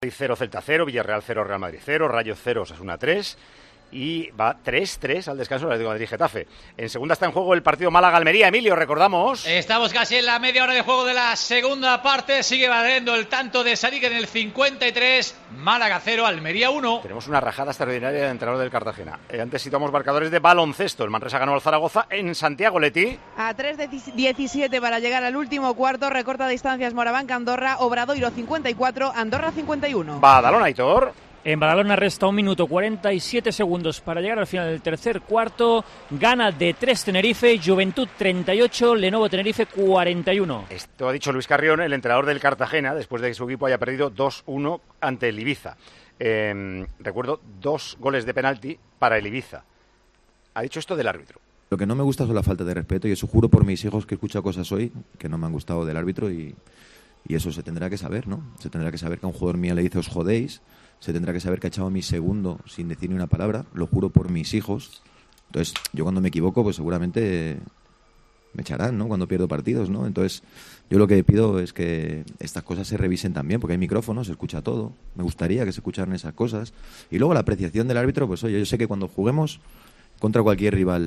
0, Celta 0, Villarreal 0, Real Madrid 0, Rayo 0, Osasuna 3 y va 3-3 al descanso el Atlético de Madrid Getafe. En segunda está en juego el partido Málaga-Almería. Emilio, recordamos. Estamos casi en la media hora de juego de la segunda parte. Sigue valiendo el tanto de Sarik en el 53. Málaga 0, Almería 1. Tenemos una rajada extraordinaria del entrenador del Cartagena. Antes situamos marcadores de baloncesto. El Manresa ganó al Zaragoza en Santiago, Leti. A 3:17 para llegar al último cuarto. Recorta distancias Morabanca Andorra. Obradoiro 54, Andorra 51. Badalona, Aitor. En Badalona resta 1 minuto 47 segundos para llegar al final del tercer cuarto. Gana de 3 Tenerife, Juventud 38, Lenovo Tenerife 41. Esto ha dicho Luis Carrión, el entrenador del Cartagena, después de que su equipo haya perdido 2-1 ante el Ibiza. Recuerdo 2 goles de penalti para el Ibiza. Ha dicho esto del árbitro. Lo que no me gusta es la falta de respeto, y eso juro por mis hijos que he escuchado cosas hoy que no me han gustado del árbitro, y eso se tendrá que saber, ¿no? Se tendrá que saber que a un jugador mío le dice os jodéis. Se tendrá que saber que ha echado a mi segundo sin decir ni una palabra, lo juro por mis hijos. Entonces, yo cuando me equivoco, pues seguramente me echarán, ¿no? Cuando pierdo partidos, ¿no? Entonces, yo lo que pido es que estas cosas se revisen también, porque hay micrófonos, se escucha todo. Me gustaría que se escucharan esas cosas. Y luego la apreciación del árbitro, pues oye, yo sé que cuando juguemos contra cualquier rival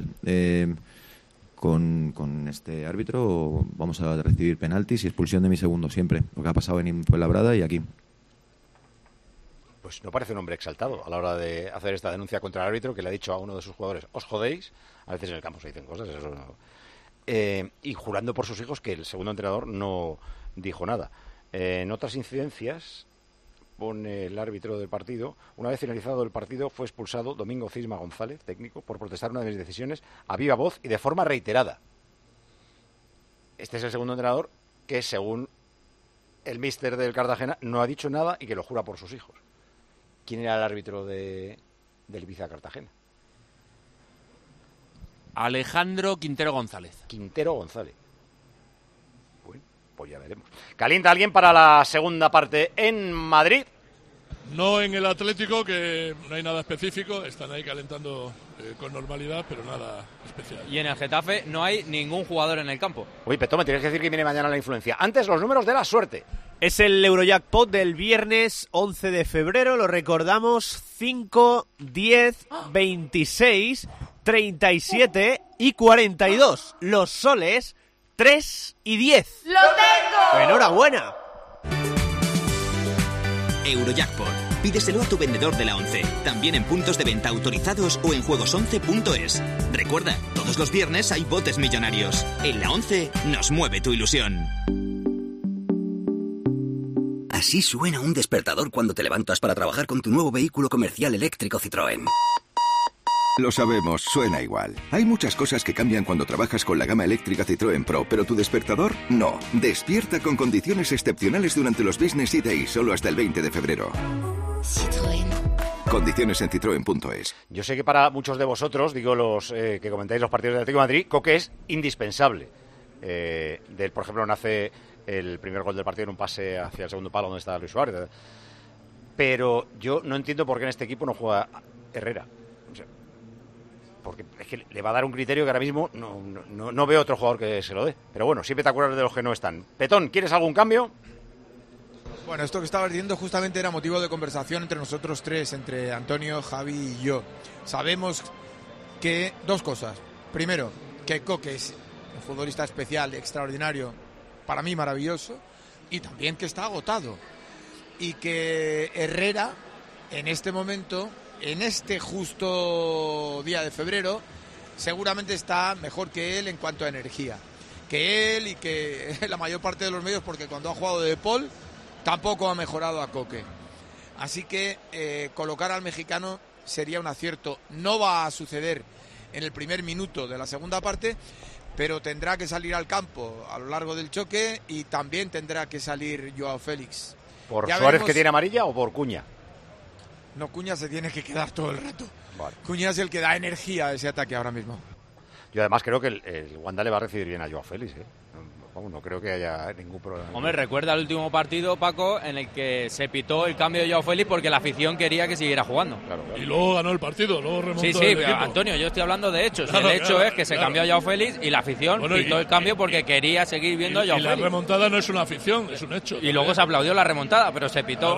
con este árbitro vamos a recibir penaltis y expulsión de mi segundo siempre, lo que ha pasado en Fuenlabrada y aquí. Pues no parece un hombre exaltado a la hora de hacer esta denuncia contra el árbitro, que le ha dicho a uno de sus jugadores, os jodéis. A veces en el campo se dicen cosas, eso no. Y jurando por sus hijos que el segundo entrenador no dijo nada. En otras incidencias, pone el árbitro del partido, una vez finalizado el partido fue expulsado Domingo Cisma González, técnico, por protestar una de mis decisiones a viva voz y de forma reiterada. Este es el segundo entrenador que, según el míster del Cartagena, no ha dicho nada y que lo jura por sus hijos. ¿Quién era el árbitro del Ibiza Cartagena? Alejandro Quintero González. Quintero González. Bueno, pues ya veremos. ¿Calienta alguien para la segunda parte en Madrid? No en el Atlético, que no hay nada específico. Están ahí calentando con normalidad, pero nada especial. Y en el Getafe no hay ningún jugador en el campo. Uy, Petón, me tienes que decir que viene mañana la influencia. Antes, los números de la suerte. Es el Eurojackpot del viernes 11 de febrero, lo recordamos, 5, 10, 26, 37 y 42. Los soles, 3 y 10. ¡Lo tengo! ¡Enhorabuena! Eurojackpot. Pídeselo a tu vendedor de la 11, también en puntos de venta autorizados o en juegos11.es. Recuerda, todos los viernes hay botes millonarios. En la 11 nos mueve tu ilusión. Así suena un despertador cuando te levantas para trabajar con tu nuevo vehículo comercial eléctrico Citroën. Lo sabemos, suena igual. Hay muchas cosas que cambian cuando trabajas con la gama eléctrica Citroën Pro, pero tu despertador, no. Despierta con condiciones excepcionales durante los Business E-Days, solo hasta el 20 de febrero. Citroën. Condiciones en citroen.es. Yo sé que para muchos de vosotros, digo los que comentáis los partidos del Atlético de Madrid, Coque es indispensable. Por ejemplo, nace el primer gol del partido en un pase hacia el segundo palo donde está Luis Suárez. Pero yo no entiendo por qué en este equipo no juega Herrera. O sea, porque es que le va a dar un criterio que ahora mismo no veo otro jugador que se lo dé. Pero bueno, siempre te acuerdas de los que no están. Petón, ¿quieres algún cambio? Bueno, esto que estabas diciendo justamente era motivo de conversación entre nosotros tres, entre Antonio, Javi y yo. Sabemos que dos cosas. Primero, que Coque es un futbolista especial, extraordinario, para mí maravilloso, y también que está agotado. Y que Herrera, en este momento, en este justo día de febrero, seguramente está mejor que él en cuanto a energía. Que él y que la mayor parte de los medios, porque cuando ha jugado De Paul tampoco ha mejorado a Coque. Así que colocar al mexicano sería un acierto. No va a suceder en el primer minuto de la segunda parte, pero tendrá que salir al campo a lo largo del choque y también tendrá que salir Joao Félix. ¿Por ya Suárez veremos... que tiene amarilla o por Cuña? No, Cuña se tiene que quedar todo el rato. Vale. Cuña es el que da energía a ese ataque ahora mismo. Yo además creo que el Wanda le va a recibir bien a Joao Félix, Vamos, no creo que haya ningún problema. Hombre, recuerda el último partido, Paco, en el que se pitó el cambio de Joao Félix porque la afición quería que siguiera jugando. Claro. Y luego ganó el partido, luego remontó Sí, el equipo. Antonio, yo estoy hablando de hechos. El hecho es que se cambió a Joao Félix y la afición pitó el cambio porque quería seguir viendo a Joao Félix. Y la remontada no es una afición, es un hecho. Y luego se aplaudió la remontada, pero se pitó. Claro.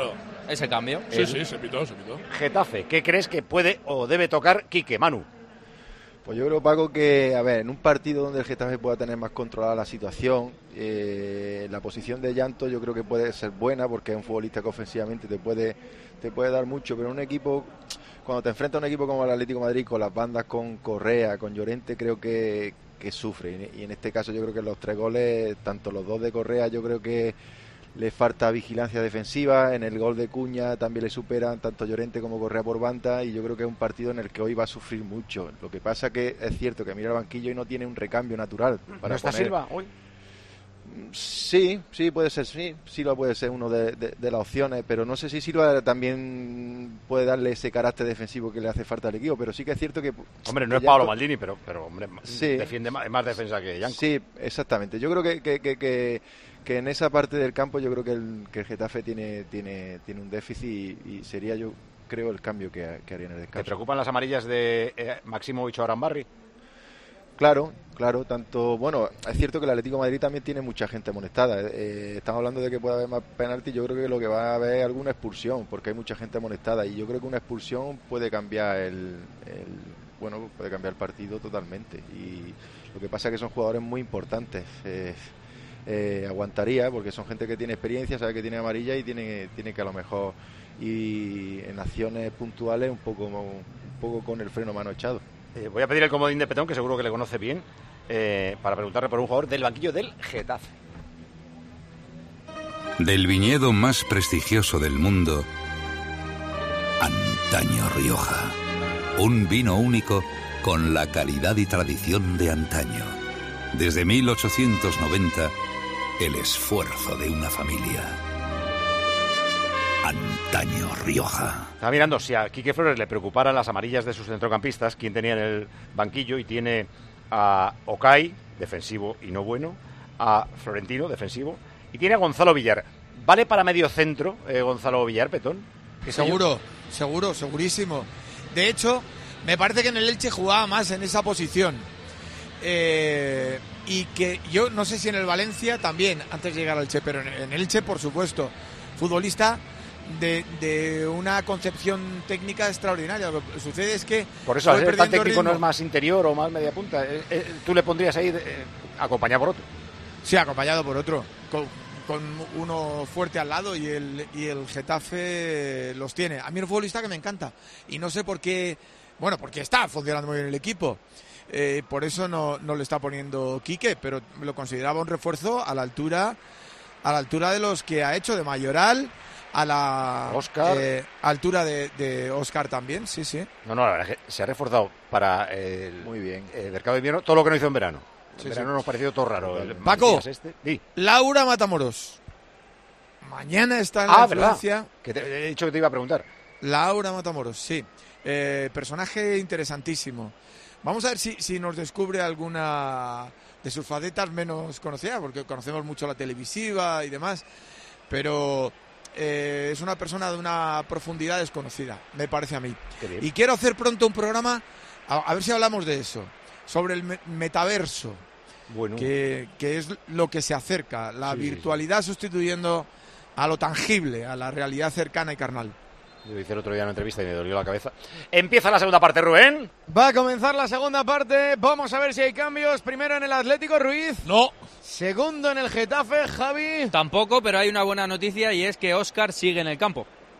ese cambio. Sí, se pitó. Getafe, ¿qué crees que puede o debe tocar Quique, Manu? Pues yo creo, Paco, que, a ver, en un partido donde el Getafe pueda tener más controlada la situación, la posición de Llanto yo creo que puede ser buena, porque es un futbolista que ofensivamente te puede dar mucho, pero un equipo, cuando te enfrentas a un equipo como el Atlético de Madrid, con las bandas, con Correa, con Llorente, creo que sufre, y en este caso yo creo que los 3 goles, tanto los 2 de Correa, yo creo que le falta vigilancia defensiva. En el gol de Cuña también le superan tanto Llorente como Correa por banda, y yo creo que es un partido en el que hoy va a sufrir mucho. Lo que pasa que es cierto que mira el banquillo y no tiene un recambio natural para ¿No está poner... Silva hoy? Sí, puede ser, Silva puede ser uno de las opciones, pero no sé si Silva también puede darle ese carácter defensivo que le hace falta al equipo, pero sí que es cierto que... Hombre, no es Pablo Maldini, pero hombre, sí, defiende más defensa que Yanko. Sí, exactamente. Yo creo que en esa parte del campo yo creo que el Getafe tiene un déficit y sería, yo creo, el cambio que haría en el descanso. ¿Te preocupan las amarillas de Maximovic o Arambarri? Claro, tanto, bueno, es cierto que el Atlético de Madrid también tiene mucha gente amonestada. Estamos hablando de que puede haber más penaltis, yo creo que lo que va a haber es alguna expulsión, porque hay mucha gente amonestada, y yo creo que una expulsión puede cambiar puede cambiar el partido totalmente. Y lo que pasa es que son jugadores muy importantes. Aguantaría, porque son gente que tiene experiencia, sabe que tiene amarilla y tiene que a lo mejor, y en acciones puntuales un poco con el freno mano echado. Voy a pedir el comodín de Petón, que seguro que le conoce bien, para preguntarle por un jugador del banquillo del Getafe. Del viñedo más prestigioso del mundo, Antaño Rioja. Un vino único con la calidad y tradición de antaño. Desde 1890, el esfuerzo de una familia. Antaño Rioja. Estaba mirando si a Quique Flores le preocuparan las amarillas de sus centrocampistas, quién tenía en el banquillo, y tiene a Okay, defensivo y no bueno, a Florentino, defensivo, y tiene a Gonzalo Villar. ¿Vale para medio centro Gonzalo Villar, Petón? Segurísimo. De hecho, me parece que en el Elche jugaba más en esa posición. Y que yo no sé si en el Valencia también, antes de llegar al Elche, pero en el Elche, por supuesto, futbolista de una concepción técnica extraordinaria. Lo que sucede es que... Por eso, el tal técnico no es más interior o más media punta. Tú le pondrías ahí acompañado por otro. Sí, acompañado por otro. Con uno fuerte al lado, y el Getafe los tiene. A mí es un futbolista que me encanta. Y no sé por qué... Bueno, porque está funcionando muy bien el equipo. Por eso no le está poniendo Quique, pero lo consideraba un refuerzo a la altura de los que ha hecho, de Mayoral, a la Óscar. Altura de Óscar también, sí. No, la verdad es que se ha reforzado para el mercado de invierno todo lo que no hizo en verano. En verano nos ha parecido todo raro. Paco, Sí. Laura Matamoros. Mañana está en la Francia. Que he dicho que te iba a preguntar. Laura Matamoros, sí. Personaje interesantísimo. Vamos a ver si nos descubre alguna de sus facetas menos conocidas, porque conocemos mucho la televisiva y demás, pero es una persona de una profundidad desconocida, me parece a mí. Y quiero hacer pronto un programa, a ver si hablamos de eso, sobre el metaverso, que es lo que se acerca, la virtualidad sustituyendo a lo tangible, a la realidad cercana y carnal. Yo hice el otro día una entrevista y me dolió la cabeza. Empieza la segunda parte, Rubén. Va a comenzar la segunda parte. Vamos a ver si hay cambios. Primero en el Atlético, Ruiz. No. Segundo en el Getafe, Javi. Tampoco, pero hay una buena noticia, y es que Óscar sigue en el campo.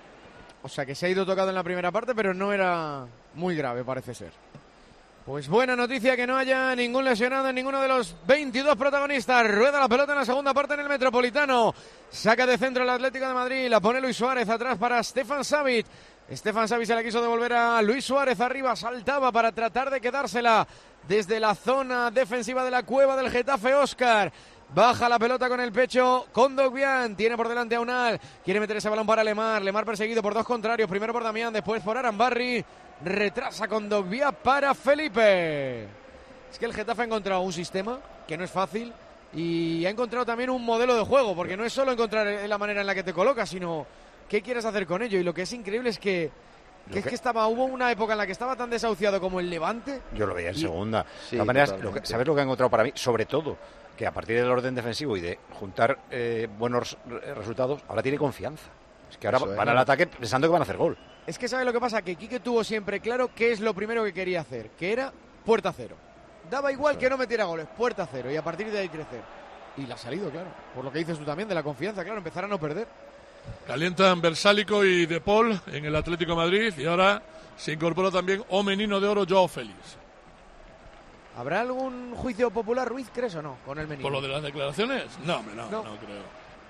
O sea que se ha ido tocado en la primera parte, pero no era muy grave, parece ser. Pues buena noticia que no haya ningún lesionado en ninguno de los 22 protagonistas. Rueda la pelota en la segunda parte en el Metropolitano. Saca de centro el Atlético de Madrid. La pone Luis Suárez atrás para Stefan Savic. Stefan Savic se la quiso devolver a Luis Suárez arriba. Saltaba para tratar de quedársela desde la zona defensiva de la cueva del Getafe. Óscar baja la pelota con el pecho con Dogbian. Tiene por delante a Unal. Quiere meter ese balón para Lemar. Lemar perseguido por dos contrarios. Primero por Damián, después por Arambarri. Retrasa con Dogbian para Felipe. Es que el Getafe ha encontrado un sistema que no es fácil, y ha encontrado también un modelo de juego, porque no es solo encontrar la manera en la que te colocas, sino qué quieres hacer con ello. Y lo que es increíble es que hubo una época en la que estaba tan desahuciado como el Levante. Yo lo veía en segunda. Sí, de todas maneras, totalmente. ¿sabes lo que ha encontrado para mí? Sobre todo, que a partir del orden defensivo y de juntar buenos resultados, ahora tiene confianza. Es que ahora van al ataque pensando que van a hacer gol. Es que ¿sabe lo que pasa? Que Quique tuvo siempre claro qué es lo primero que quería hacer, que era puerta cero. Daba igual que no metiera goles, puerta cero, y a partir de ahí crecer. Y le ha salido, claro. Por lo que dices tú también, de la confianza, claro, empezar a no perder. Calientan Versálico y De Paul en el Atlético de Madrid, y ahora se incorpora también O Menino de Oro, Joao Félix. ¿Habrá algún juicio popular, Ruiz, crees o no, con el Menino? ¿Por lo de las declaraciones? No creo.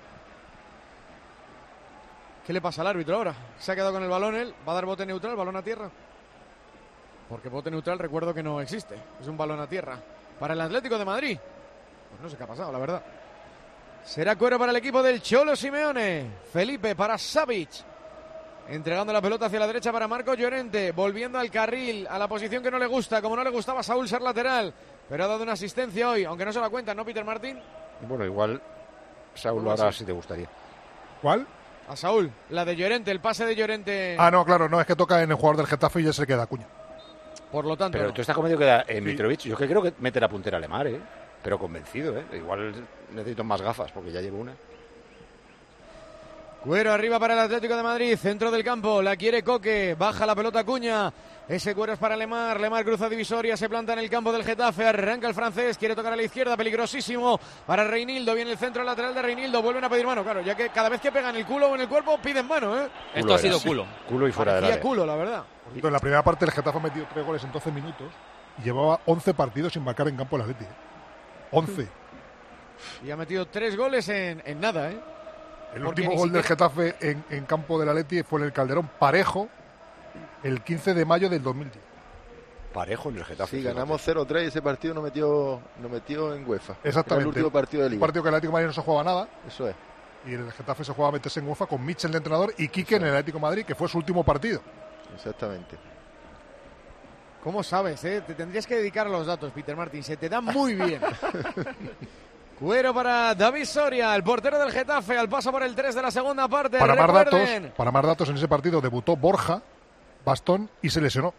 ¿Qué le pasa al árbitro ahora? Se ha quedado con el balón él, va a dar bote neutral, balón a tierra. Porque bote neutral recuerdo que no existe, es un balón a tierra. Para el Atlético de Madrid, pues no sé qué ha pasado, la verdad. Será cuero para el equipo del Cholo Simeone. Felipe para Savic. Entregando la pelota hacia la derecha para Marcos Llorente. Volviendo al carril, a la posición que no le gusta. Como no le gustaba a Saúl ser lateral. Pero ha dado una asistencia hoy, aunque no se la cuenta, ¿no, Peter Martín? Bueno, igual Saúl ahora sí te gustaría. ¿Cuál? A Saúl, la de Llorente, el pase de Llorente. Ah, no, claro, no, es que toca en el jugador del Getafe y ya se queda Acuña. Por lo tanto. Pero tú estás convencido que da Mitrovic. Yo creo que mete la puntera a Lemar, pero convencido, Igual necesito más gafas porque ya llevo una. Cuero arriba para el Atlético de Madrid, centro del campo, la quiere Coque, baja la pelota Acuña, ese cuero es para Lemar, Lemar cruza divisoria, se planta en el campo del Getafe, arranca el francés, quiere tocar a la izquierda, peligrosísimo para Reinildo, viene el centro lateral de Reinildo, vuelven a pedir mano, claro, ya que cada vez que pegan el culo o en el cuerpo piden mano, Esto ha sido culo. Culo y fuera del área. Culo, la verdad. En la primera parte el Getafe ha metido 3 goles en 12 minutos y llevaba 11 partidos sin marcar en campo el Atleti. 11. Y ha metido 3 goles en nada, El último gol del Getafe en campo del Atleti fue en el Calderón Parejo el 15 de mayo del 2010. Parejo en el Getafe. Sí, ganamos 0-3 y ese partido no metió en UEFA. Exactamente. Era el último partido de Liga. Un partido que el Atlético de Madrid no se jugaba nada. Eso es. Y el Getafe se jugaba a meterse en UEFA con Mitchell de entrenador y Quique en el Atlético de Madrid, que fue su último partido. Exactamente. ¿Cómo sabes, Te tendrías que dedicar a los datos, Peter Martín. Se te dan muy bien. Cuero para David Soria, el portero del Getafe, al paso por el 3 de la segunda parte. Para más datos, en ese partido debutó Borja Bastón y se lesionó.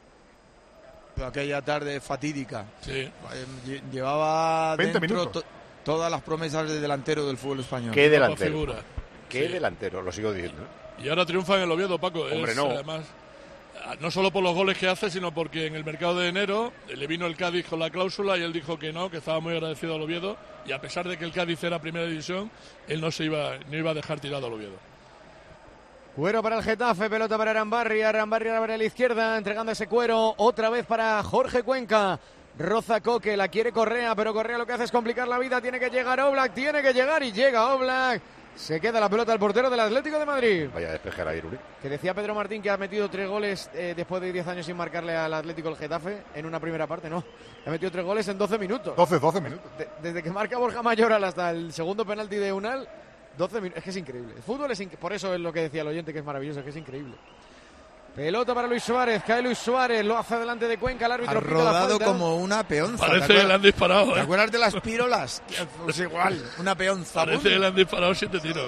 Aquella tarde fatídica. Sí. Llevaba 20 dentro minutos. Todas las promesas de delantero del fútbol español. Qué delantero. Figura. Qué delantero, lo sigo diciendo. Y ahora triunfa en el Oviedo, Paco. Hombre, no. Además, no solo por los goles que hace, sino porque en el mercado de enero le vino el Cádiz con la cláusula y él dijo que no, que estaba muy agradecido al Oviedo, y a pesar de que el Cádiz era primera división, él no iba a dejar tirado al Oviedo. Cuero para el Getafe, pelota para Arambarri para la izquierda, entregando ese cuero, otra vez para Jorge Cuenca. Roza Coque, la quiere Correa, pero Correa lo que hace es complicar la vida, tiene que llegar Oblak, y llega Oblak. Se queda la pelota al portero del Atlético de Madrid. Vaya a despejar a Iruri. Que decía Pedro Martín que ha metido 3 goles después de 10 años sin marcarle al Atlético el Getafe en una primera parte, no. Ha metido 3 goles en 12 minutos. 12 minutos. Desde que marca Borja Mayoral hasta el segundo penalti de Unal, 12 minutos. Es que es increíble. El fútbol es por eso es lo que decía el oyente, que es maravilloso, es que es increíble. Pelota para Luis Suárez, cae Luis Suárez, lo hace delante de Cuenca, el árbitro ha rodado como una peonza. Parece que le han disparado. ¿Te acuerdas de las pirolas? Pues igual, una peonza. Parece que le han disparado 7 tiros.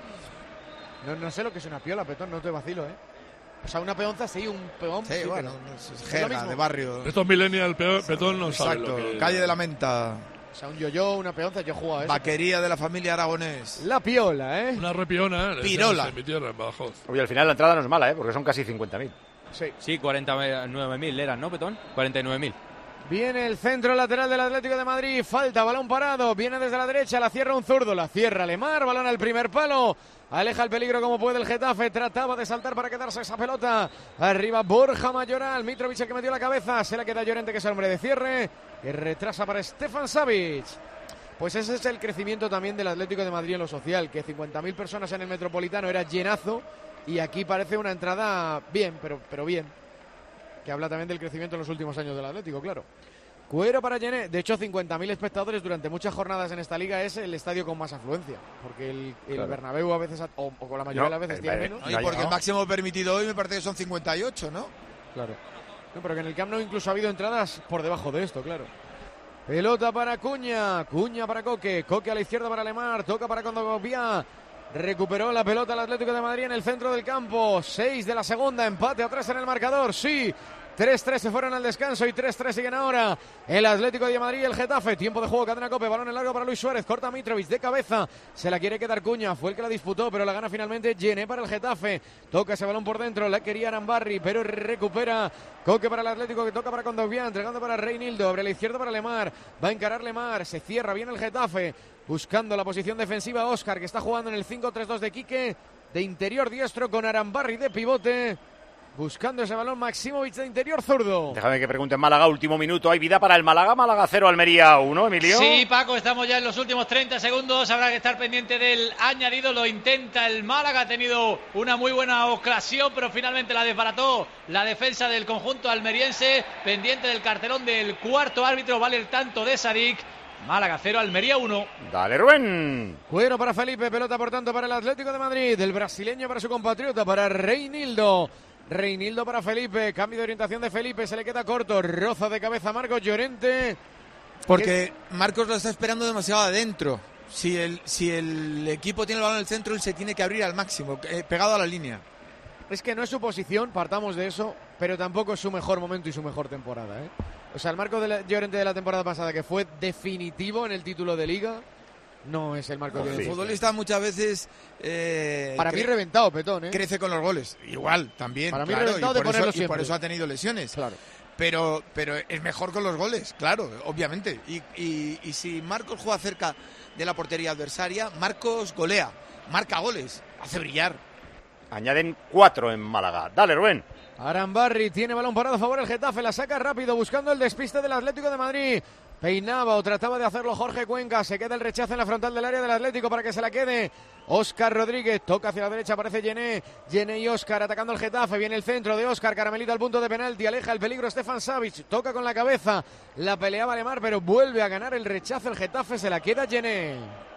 No sé lo que es una piola, Petón, no te vacilo, O sea, una peonza sí, un peón. Sí, bueno, es jerga de barrio. Estos millennials, Petón no saben lo que... Calle de la Menta. O sea, un yo-yo, una peonza, yo jugaba eso. Vaquería de la familia Aragonés. La piola, Una repiona, Pirola. En mi tierra, en Badajoz. Oye, al final la entrada no es mala, porque son casi 50.000. Sí, 49.000 eran, ¿no, Petón? 49.000. Viene el centro lateral del Atlético de Madrid, falta, balón parado, viene desde la derecha, la cierra un zurdo, la cierra Lemar, balón al primer palo, aleja el peligro como puede el Getafe, trataba de saltar para quedarse esa pelota, arriba Borja Mayoral, Mitrovic que metió la cabeza, se la queda Llorente que es el hombre de cierre, que retrasa para Stefan Savic. Pues ese es el crecimiento también del Atlético de Madrid en lo social, que 50.000 personas en el Metropolitano era llenazo y aquí parece una entrada bien, pero bien. Que habla también del crecimiento en los últimos años del Atlético, claro. Cuero para Llené. De hecho, 50.000 espectadores durante muchas jornadas en esta liga es el estadio con más afluencia. Porque el Claro. Bernabéu a veces, o con la mayoría de las veces, tiene menos. Y porque el máximo permitido hoy me parece que son 58, ¿no? Claro. No, pero que en el Camp Nou incluso ha habido entradas por debajo de esto, claro. Pelota para Cuña. Cuña para Coque. Coque a la izquierda para Lemar. Toca para Condovia. Recuperó la pelota el Atlético de Madrid en el centro del campo. 6 de la segunda. Empate a 3 en el marcador. Sí. 3-3 se fueron al descanso y 3-3 siguen ahora el Atlético de Madrid y el Getafe. Tiempo de juego, cadena COPE, balón en largo para Luis Suárez, corta Mitrovic de cabeza, se la quiere quedar Cuña, fue el que la disputó, pero la gana finalmente Gené para el Getafe. Toca ese balón por dentro, la quería Arambarri, pero recupera Coque para el Atlético, que toca para Kondogbia, entregando para Reinildo, abre a la izquierda para Lemar, va a encarar Lemar, se cierra bien el Getafe, buscando la posición defensiva Óscar, que está jugando en el 5-3-2 de Quique, de interior diestro con Arambarri de pivote. Buscando ese balón Maximovic de interior zurdo. Déjame que pregunte en Málaga, último minuto. ¿Hay vida para el Málaga? Málaga 0, Almería 1, Emilio. Sí, Paco, estamos ya en los últimos 30 segundos. Habrá que estar pendiente del añadido. Lo intenta el Málaga. Ha tenido una muy buena ocasión, pero finalmente la desbarató la defensa del conjunto almeriense. Pendiente del cartelón del cuarto árbitro. Vale el tanto de Sadik. Málaga 0, Almería 1. Dale, Rubén. Cuero para Felipe, pelota por tanto para el Atlético de Madrid. El brasileño para su compatriota, para Reinildo. Reinildo para Felipe, cambio de orientación de Felipe, se le queda corto, roza de cabeza Marcos Llorente. Porque Marcos lo está esperando demasiado adentro. Si el equipo tiene el balón en el centro, él se tiene que abrir al máximo, pegado a la línea. Es que no es su posición, partamos de eso, pero tampoco es su mejor momento y su mejor temporada, ¿eh? O sea, el Marcos de Llorente de la temporada pasada, que fue definitivo en el título de Liga, no es el Marcos de El futbolista muchas veces... para mí reventado, Petón, ¿eh? Crece con los goles. Igual, también. Para mí claro, reventado de ponerlo siempre. Y por eso ha tenido lesiones. Claro. Pero es mejor con los goles, claro, obviamente. Y si Marcos juega cerca de la portería adversaria, Marcos golea, marca goles, hace brillar. Añaden 4 en Málaga. Dale, Rubén. Arambarri tiene balón parado a favor del Getafe, la saca rápido buscando el despiste del Atlético de Madrid. Peinaba o trataba de hacerlo Jorge Cuenca, se queda el rechazo en la frontal del área del Atlético para que se la quede Óscar Rodríguez, toca hacia la derecha, aparece Gené y Óscar atacando el Getafe, viene el centro de Óscar, Caramelito al punto de penalti, aleja el peligro Stefan Savic, toca con la cabeza, la peleaba Lemar, pero vuelve a ganar el rechazo el Getafe, se la queda Gené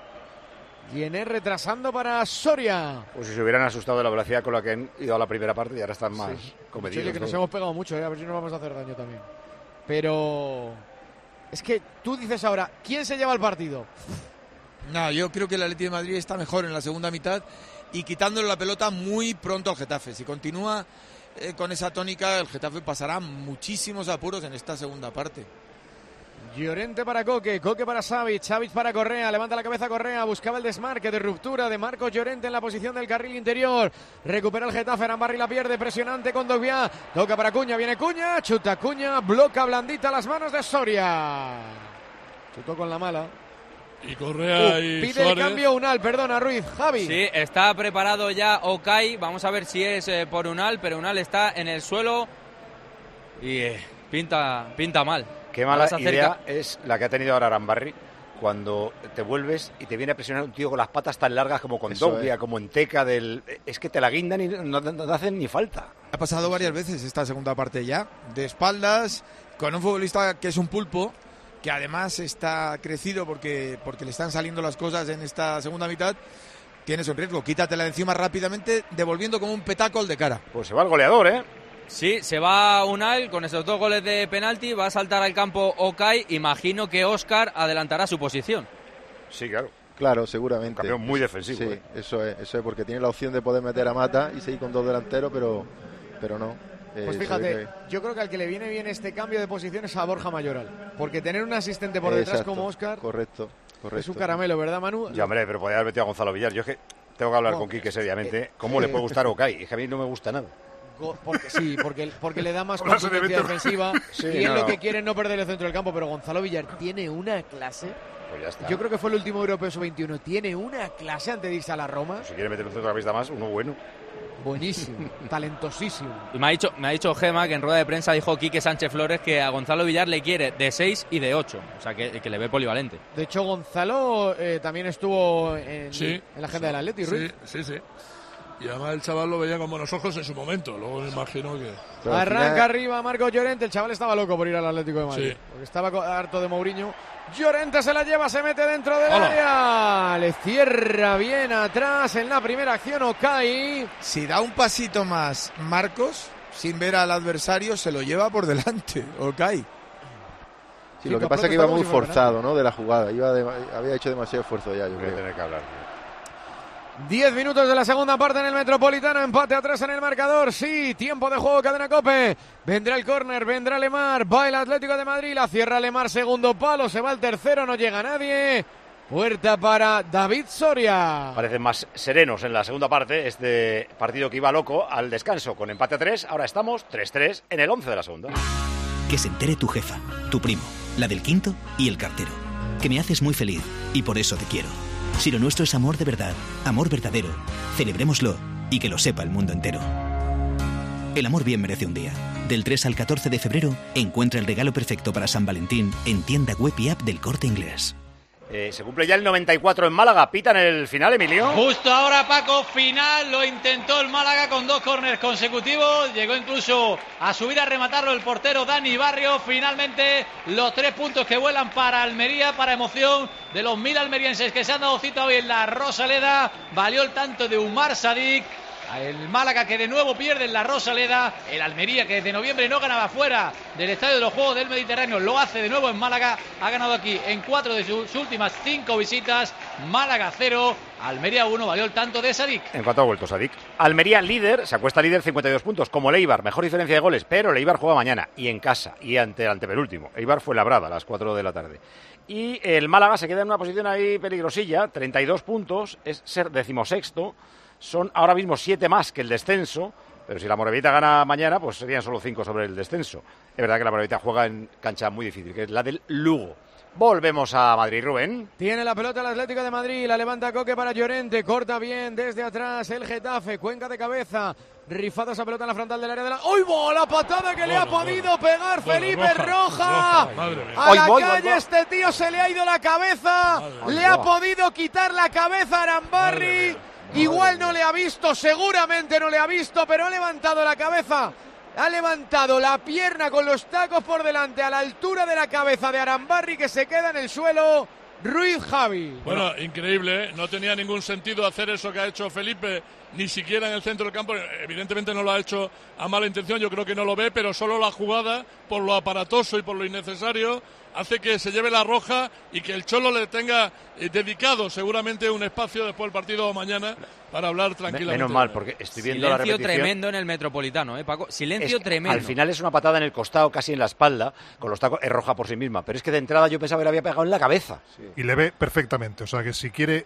retrasando para Soria. Pues si se hubieran asustado de la velocidad con la que han ido a la primera parte y ahora están más comedidos. Sí, que nos hemos pegado mucho, a ver si nos vamos a hacer daño también. Pero es que tú dices ahora, ¿quién se lleva el partido? No, yo creo que el Atlético de Madrid está mejor en la segunda mitad y quitándole la pelota muy pronto al Getafe. Si continúa con esa tónica, el Getafe pasará muchísimos apuros en esta segunda parte. Llorente para Coque, Coque para Savic, Savic para Correa, levanta la cabeza Correa, buscaba el desmarque de ruptura de Marcos Llorente en la posición del carril interior, recupera el Getafe, Arambarri la pierde, presionante con Kondogbia, toca para Cuña, viene Cuña, chuta Cuña, bloca blandita las manos de Soria, chutó con la mala. Y Correa y pide Suárez. el cambio Unal, perdona Ruiz, Javi. Sí, está preparado ya Okay, vamos a ver si es por Unal, pero Unal está en el suelo y pinta mal. Qué mala idea es la que ha tenido ahora Arambarri cuando te vuelves y te viene a presionar un tío con las patas tan largas como Kondogbia, como Enteca es que te la guindan y no hacen ni falta. Ha pasado varias veces esta segunda parte ya, de espaldas, con un futbolista que es un pulpo, que además está crecido porque le están saliendo las cosas en esta segunda mitad. Tienes un riesgo, quítatela de encima rápidamente, devolviendo como un petacol de cara. Pues se va el goleador, ¿eh? Sí, se va Unal con esos 2 goles de penalti, va a saltar al campo Okay, imagino que Óscar adelantará su posición. Sí, claro. Claro, seguramente. Un campeón muy defensivo. Sí, eso es, porque tiene la opción de poder meter a Mata y seguir con 2 delanteros, pero no. Pues fíjate, yo creo que al que le viene bien este cambio de posición es a Borja Mayoral, porque tener un asistente por detrás como Óscar correcto. Es un caramelo, ¿verdad, Manu? Ya, hombre, pero podría haber metido a Gonzalo Villar. Yo es que tengo que hablar con Quique seriamente. ¿Cómo le puede gustar Okay? Es que a mí no me gusta nada. Porque le da más contundencia defensiva y lo que quiere es no perder el centro del campo, pero Gonzalo Villar tiene una clase. Pues ya está. Yo creo que fue el último europeo sub-21. Tiene una clase antes de irse a la Roma. Pues si quiere meter un centrocampista más, uno bueno. Buenísimo, talentosísimo. Y me ha dicho Gema que en rueda de prensa dijo Quique Sánchez Flores que a Gonzalo Villar le quiere de 6 y de 8. O sea, que le ve polivalente. De hecho, Gonzalo también estuvo en la agenda del Atleti, Ruiz. Sí. Y además el chaval lo veía con buenos ojos en su momento. Luego me imagino que... Arranca arriba Marcos Llorente. El chaval estaba loco por ir al Atlético de Madrid. Sí. Porque estaba harto de Mourinho. Llorente se la lleva, se mete dentro del área. Le cierra bien atrás en la primera acción Okay. Si da un pasito más Marcos, sin ver al adversario, se lo lleva por delante Okay. Sí, lo que pasa es que iba muy forzado, ¿no? De la jugada. Había hecho demasiado esfuerzo ya, yo creo. Tener que hablar. 10 minutos de la segunda parte en el Metropolitano, empate atrás en el marcador, sí, tiempo de juego, Cadena COPE, vendrá el córner, vendrá Lemar, va el Atlético de Madrid, la cierra Lemar, segundo palo, se va el tercero, no llega nadie, puerta para David Soria. Parecen más serenos en la segunda parte, este partido que iba loco al descanso con empate a 3, ahora estamos 3-3 en el 11 de la segunda. Que se entere tu jefa, tu primo, la del quinto y el cartero, que me haces muy feliz y por eso te quiero. Si lo nuestro es amor de verdad, amor verdadero, celebrémoslo y que lo sepa el mundo entero. El amor bien merece un día. Del 3 al 14 de febrero, encuentra el regalo perfecto para San Valentín en tienda web y app del Corte Inglés. Se cumple ya el 94 en Málaga. Pitan el final, Emilio. Justo ahora, Paco, final. Lo intentó el Málaga con 2 córneres consecutivos. Llegó incluso a subir a rematarlo el portero Dani Barrio. Finalmente, los 3 puntos que vuelan para Almería, para emoción de los 1000 almerienses que se han dado cita hoy en la Rosaleda. Valió el tanto de Umar Sadik. El Málaga que de nuevo pierde en la Rosaleda. El Almería que desde noviembre no ganaba fuera del Estadio de los Juegos del Mediterráneo lo hace de nuevo en Málaga. Ha ganado aquí en 4 de sus últimas 5 visitas. Málaga 0, Almería 1. Valió el tanto de Sadik. En cuanto ha vuelto Sadik. Almería líder, se acuesta líder 52 puntos como el Eibar. Mejor diferencia de goles, pero el Eibar juega mañana y en casa y ante el antepenúltimo. Eibar fue labrada a las 4 de la tarde. Y el Málaga se queda en una posición ahí peligrosilla, 32 puntos, es ser 16º. Son ahora mismo 7 más que el descenso, pero si la Morevieta gana mañana, pues serían solo 5 sobre el descenso. Es verdad que la Morevieta juega en cancha muy difícil, que es la del Lugo. Volvemos a Madrid, Rubén. Tiene la pelota el Atlético de Madrid, la levanta Coque para Llorente, corta bien desde atrás el Getafe, Cuenca de cabeza, rifada esa pelota en la frontal del área de la... ¡Uy, la patada que le ha podido pegar Felipe Roja! A la calle este tío se le ha ido la cabeza, le ha podido quitar la cabeza a Arambarri. Igual no le ha visto, seguramente no le ha visto, pero ha levantado la cabeza, ha levantado la pierna con los tacos por delante a la altura de la cabeza de Arambarri, que se queda en el suelo. Ruiz Javi. Bueno, increíble, ¿eh? No tenía ningún sentido hacer eso que ha hecho Felipe, ni siquiera en el centro del campo. Evidentemente no lo ha hecho a mala intención, yo creo que no lo ve, pero solo la jugada, por lo aparatoso y por lo innecesario, hace que se lleve la roja y que el Cholo le tenga dedicado seguramente un espacio después del partido mañana para hablar tranquilamente. Menos mal, porque estoy viendo la repetición. Silencio tremendo en el Metropolitano, Paco. Silencio tremendo. Al final es una patada en el costado, casi en la espalda, con los tacos, es roja por sí misma. Pero es que de entrada yo pensaba que le había pegado en la cabeza. Sí. Y le ve perfectamente. O sea, que si quiere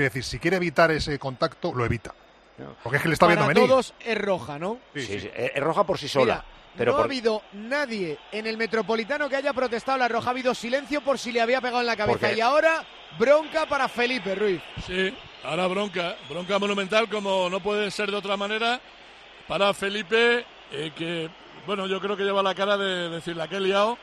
evitar ese contacto, lo evita. Porque es que le está viendo venir. Para todos es roja, ¿no? Sí, es roja por sí sola. Mira, pero no ha habido nadie en el Metropolitano que haya protestado la roja. Ha habido silencio por si le había pegado en la cabeza. Y ahora bronca para Felipe Ruiz. Sí, ahora bronca monumental, como no puede ser de otra manera, para Felipe, que, bueno, yo creo que lleva la cara de decir la que he liado.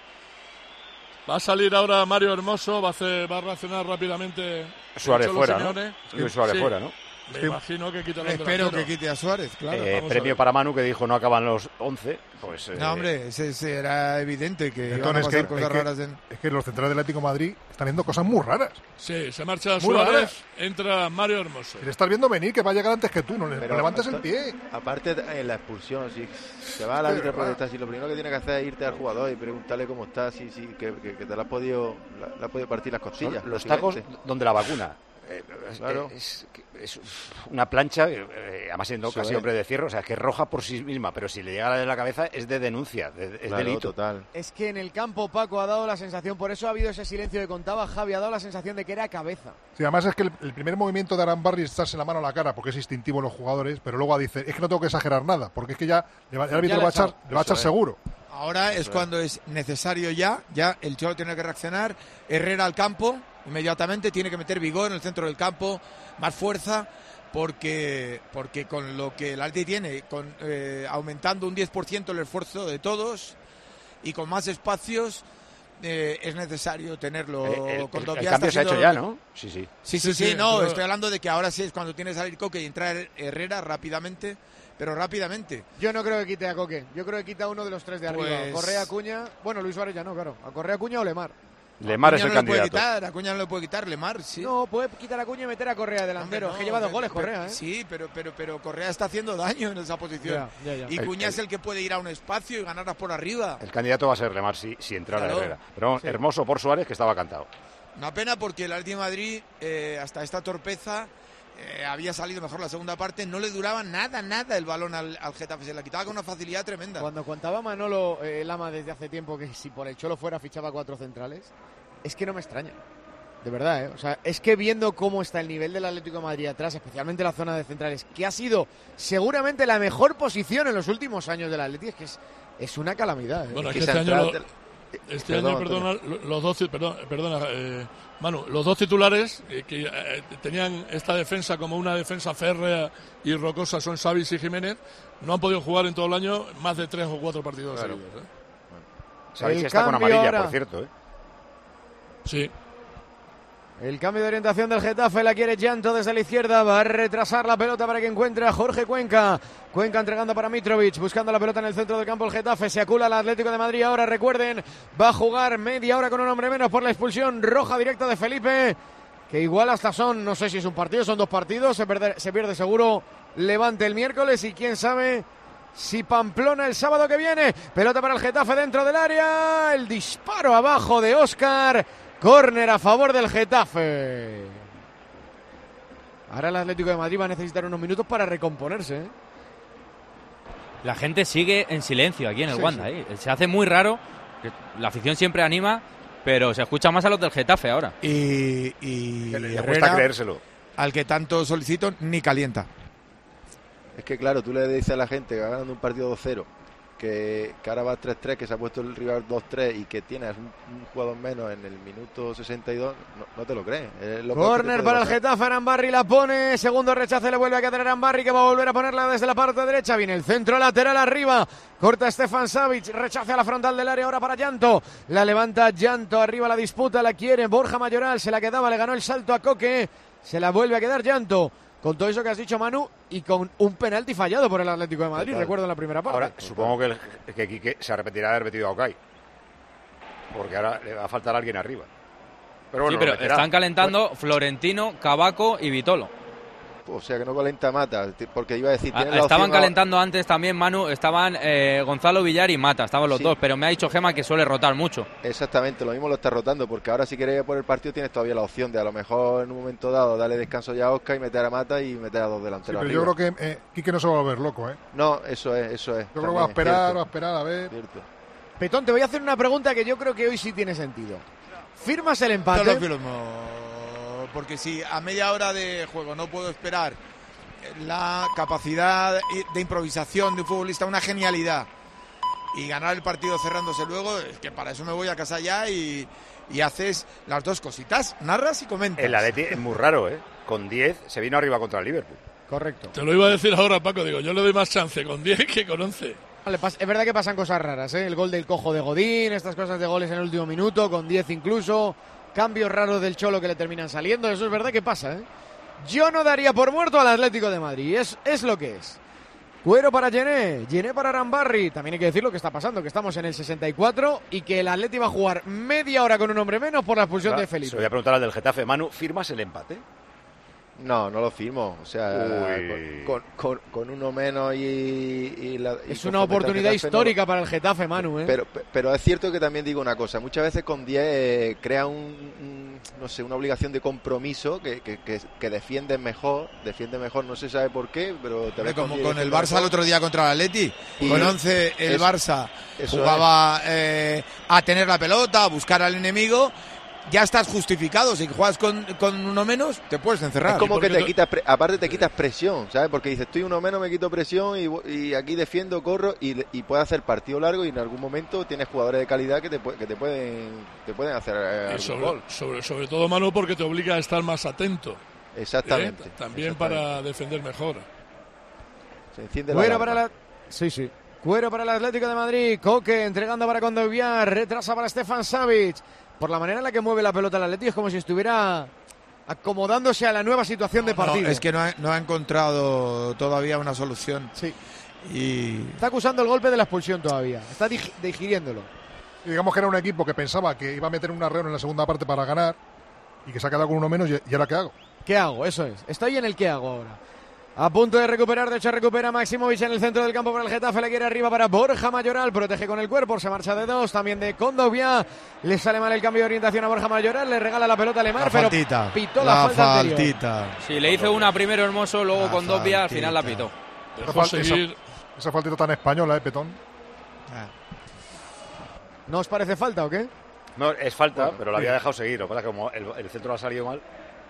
Va a salir ahora Mario Hermoso, va a reaccionar rápidamente. Suárez fuera, ¿no? Suárez fuera, ¿no? Me imagino que quita la Espero que quite a Suárez, claro. Premio para Manu, que dijo no acaban los 11. Pues, no, hombre, ese era evidente que iban a pasar cosas raras. Es que los centrales del Atlético de Madrid están viendo cosas muy raras. Sí, se marcha Suárez, entra Mario Hermoso. Y le estás viendo venir, que va a llegar antes que tú, no levantes el pie. Aparte, en la expulsión, si se va al árbitro a protestar, si lo primero que tiene que hacer es irte al jugador y preguntarle cómo está, que te la ha podido partir las costillas. Los tacos donde la vacuna. Claro. Es una plancha, además siendo casi hombre de fierro, o sea, es que es roja por sí misma, pero si le llega de la cabeza es de denuncia, es delito. Total. Es que en el campo Paco ha dado la sensación, por eso ha habido ese silencio que contaba Javi, ha dado la sensación de que era cabeza. Sí, además es que el primer movimiento de Arambarri es echarse la mano a la cara, porque es instintivo en los jugadores, pero luego dice, es que no tengo que exagerar nada, porque es que ya el árbitro le va a echar seguro. Ahora es cuando es necesario ya el Cholo tiene que reaccionar, Herrera al campo, inmediatamente tiene que meter vigor en el centro del campo, más fuerza, porque con lo que el Atleti tiene, aumentando un 10% el esfuerzo de todos y con más espacios, es necesario tenerlo. El cambio se ha hecho ya, ¿no? Sí, no, pero... estoy hablando de que ahora sí es cuando tienes a salir Coque y entrar Herrera rápidamente. Pero rápidamente. Yo no creo que quite a Coque. Yo creo que quita a uno de los tres de arriba. Correa, Acuña. Bueno, Luis Suárez ya no, claro. A Correa, Acuña o Lemar. Lemar es el candidato. Acuña no le puede quitar, Lemar, sí. No, puede quitar a Acuña y meter a Correa delantero. Es que lleva 2 goles Correa, ¿eh? Sí, pero Correa está haciendo daño en esa posición. Ya. Y Cuña es el que puede ir a un espacio y ganarlas por arriba. El candidato va a ser Lemar si entrara Herrera. Pero Hermoso por Suárez, que estaba cantado. Una pena porque el Atlético de Madrid, hasta esta torpeza, había salido mejor la segunda parte, no le duraba nada el balón al Getafe, se la quitaba con una facilidad tremenda. Cuando contaba Manolo Lama desde hace tiempo que si por el Cholo fuera fichaba 4 centrales, es que no me extraña. De verdad, O sea, es que viendo cómo está el nivel del Atlético de Madrid atrás, especialmente la zona de centrales, que ha sido seguramente la mejor posición en los últimos años del Atlético, es que es una calamidad. Bueno, es que este año, Manu, los dos titulares que tenían esta defensa como una defensa férrea y rocosa son Savic y Jiménez, no han podido jugar en todo el año más de 3 o 4 partidos seguidos. Savic está con amarilla, ahora, por cierto. Sí. El cambio de orientación del Getafe la quiere Llanto desde la izquierda. Va a retrasar la pelota para que encuentre a Jorge Cuenca. Cuenca entregando para Mitrovic, buscando la pelota en el centro del campo el Getafe. Se acula el Atlético de Madrid ahora, recuerden, va a jugar media hora con un hombre menos por la expulsión roja directa de Felipe, que igual hasta son, no sé si es un partido, son 2 partidos, se pierde seguro Levante el miércoles y quién sabe si Pamplona el sábado que viene. Pelota para el Getafe dentro del área, el disparo abajo de Óscar. Córner a favor del Getafe. Ahora el Atlético de Madrid va a necesitar unos minutos para recomponerse. La gente sigue en silencio aquí en el Wanda. Se hace muy raro. La afición siempre anima, pero se escucha más a los del Getafe ahora. Y le cuesta creérselo. Al que tanto solicito, ni calienta. Es que claro, tú le dices a la gente que va ganando un partido 2-0, que ahora va 3-3, que se ha puesto el rival 2-3 y que tienes un jugador menos en el minuto 62, no te lo crees. Córner para el Getafe, Arambarri la pone, segundo rechace, le vuelve a quedar Arambarri, que va a volver a ponerla desde la parte derecha, viene el centro lateral arriba, corta Stefan Savic, rechace a la frontal del área ahora para Llanto, la levanta Llanto, arriba la disputa, la quiere Borja Mayoral, se la quedaba, le ganó el salto a Coque, se la vuelve a quedar Llanto. Con todo eso que has dicho, Manu, y con un penalti fallado por el Atlético de Madrid, recuerdo en la primera parte. Ahora, supongo que Quique se arrepentirá de haber metido a Okay, porque ahora le va a faltar alguien arriba. Pero bueno, sí, pero están calentando Florentino, Cavaco y Vitolo. O sea, que no calenta Mata, porque iba a decir... Estaban calentando antes también, Manu, estaban Gonzalo Villar y Mata, estaban los dos, pero me ha dicho Gema que suele rotar mucho. Exactamente, lo mismo lo está rotando, porque ahora si quieres por el partido tienes todavía la opción de a lo mejor en un momento dado darle descanso ya a Óscar y meter a Mata y meter a 2 delanteros pero arriba. Yo creo que Quique no se va a volver loco, No, eso es. Yo creo que va a esperar a ver. Cierto. Petón, te voy a hacer una pregunta que yo creo que hoy sí tiene sentido. ¿Firmas el empate? No lo firmo, porque si a media hora de juego no puedo esperar la capacidad de improvisación de un futbolista, una genialidad, y ganar el partido cerrándose luego, es que para eso me voy a casa ya y haces las dos cositas, narras y comentas. El Atleti es muy raro, con 10 se vino arriba contra el Liverpool. Correcto. Te lo iba a decir ahora, Paco, digo, yo le doy más chance con 10 que con 11. Vale, es verdad que pasan cosas raras, el gol del cojo de Godín, estas cosas de goles en el último minuto, con 10 incluso, cambios raros del Cholo que le terminan saliendo, eso es verdad que pasa, Yo no daría por muerto al Atlético de Madrid, es lo que es. Cuero para Gené para Arambarri. También hay que decir lo que está pasando, que estamos en el 64 y que el Atleti va a jugar media hora con un hombre menos por la expulsión de Felipe. Se lo voy a preguntar al del Getafe. Manu, ¿firmas el empate? No lo firmo. O sea, con uno menos es una oportunidad histórica para el Getafe, Manu. Pero es cierto que también digo una cosa. Muchas veces con 10 crea una obligación de compromiso que defiendes mejor. No se sabe por qué, pero te ves como con el Barça el otro día contra el Atleti. Con 11 el Barça jugaba a tener la pelota, a buscar al enemigo. Ya estás justificado, si juegas con uno menos te puedes encerrar. Es como que te quitas presión, ¿sabes? Porque dices, estoy uno menos, me quito presión y aquí defiendo, corro y puedes hacer partido largo y en algún momento tienes jugadores de calidad que te pueden hacer algún gol. Sobre todo, Manu, porque te obliga a estar más atento. Exactamente. También para defender mejor. Se enciende Cuero para Cuero para el Atlético de Madrid, Coque entregando para Condovia, retrasa para Stefan Savic. Por la manera en la que mueve la pelota el Atleti es como si estuviera acomodándose a la nueva situación de partido. Es que no ha encontrado todavía una solución. Sí. Y está acusando el golpe de la expulsión todavía. Está digiriéndolo. Y digamos que era un equipo que pensaba que iba a meter un arreo en la segunda parte para ganar y que se ha quedado con uno menos y ahora ¿qué hago? ¿Qué hago? Eso es. Estoy en el qué hago ahora. A punto de recuperar, de hecho recupera Maximovic en el centro del campo para el Getafe, la quiere arriba para Borja Mayoral, protege con el cuerpo, se marcha de 2, también de Kondogbia, le sale mal el cambio de orientación a Borja Mayoral, le regala la pelota a Lemar, pero pitó la falta anterior. Sí, le hizo una primero Hermoso, luego Kondogbia, al final la pitó. Esa faltita tan española, Petón. ¿No os parece falta o qué? No, es falta, pero la había dejado seguir. Lo que pasa es que como el centro ha salido mal.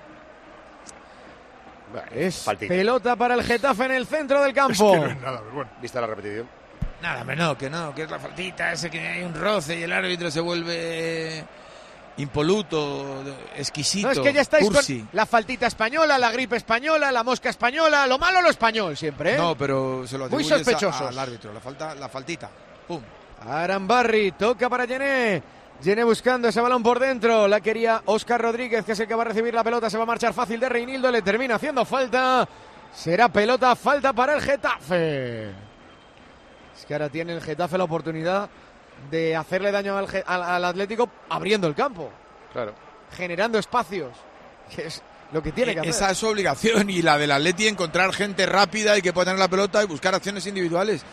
Es faltita. Pelota para el Getafe en el centro del campo. Es que no es nada, pero bueno. Vista la repetición. Nada, que es la faltita, ese que hay un roce y el árbitro se vuelve impoluto, exquisito. No, es que ya estáis cursi. con la faltita española, la gripe española, la mosca española, lo malo lo español siempre, ¿eh? No, pero se lo muy atribuyes sospechosos al árbitro, la faltita. Pum. Arambarri, toca para Yené. Yené buscando ese balón por dentro. La quería Óscar Rodríguez, que es el que va a recibir la pelota. Se va a marchar fácil de Reinildo. Le termina haciendo falta. Será pelota, falta para el Getafe. Es que ahora tiene el Getafe la oportunidad de hacerle daño al Atlético abriendo el campo. Claro. Generando espacios. Que es lo que tiene que hacer. Esa es su obligación. Y la del Atleti, encontrar gente rápida y que pueda tener la pelota y buscar acciones individuales.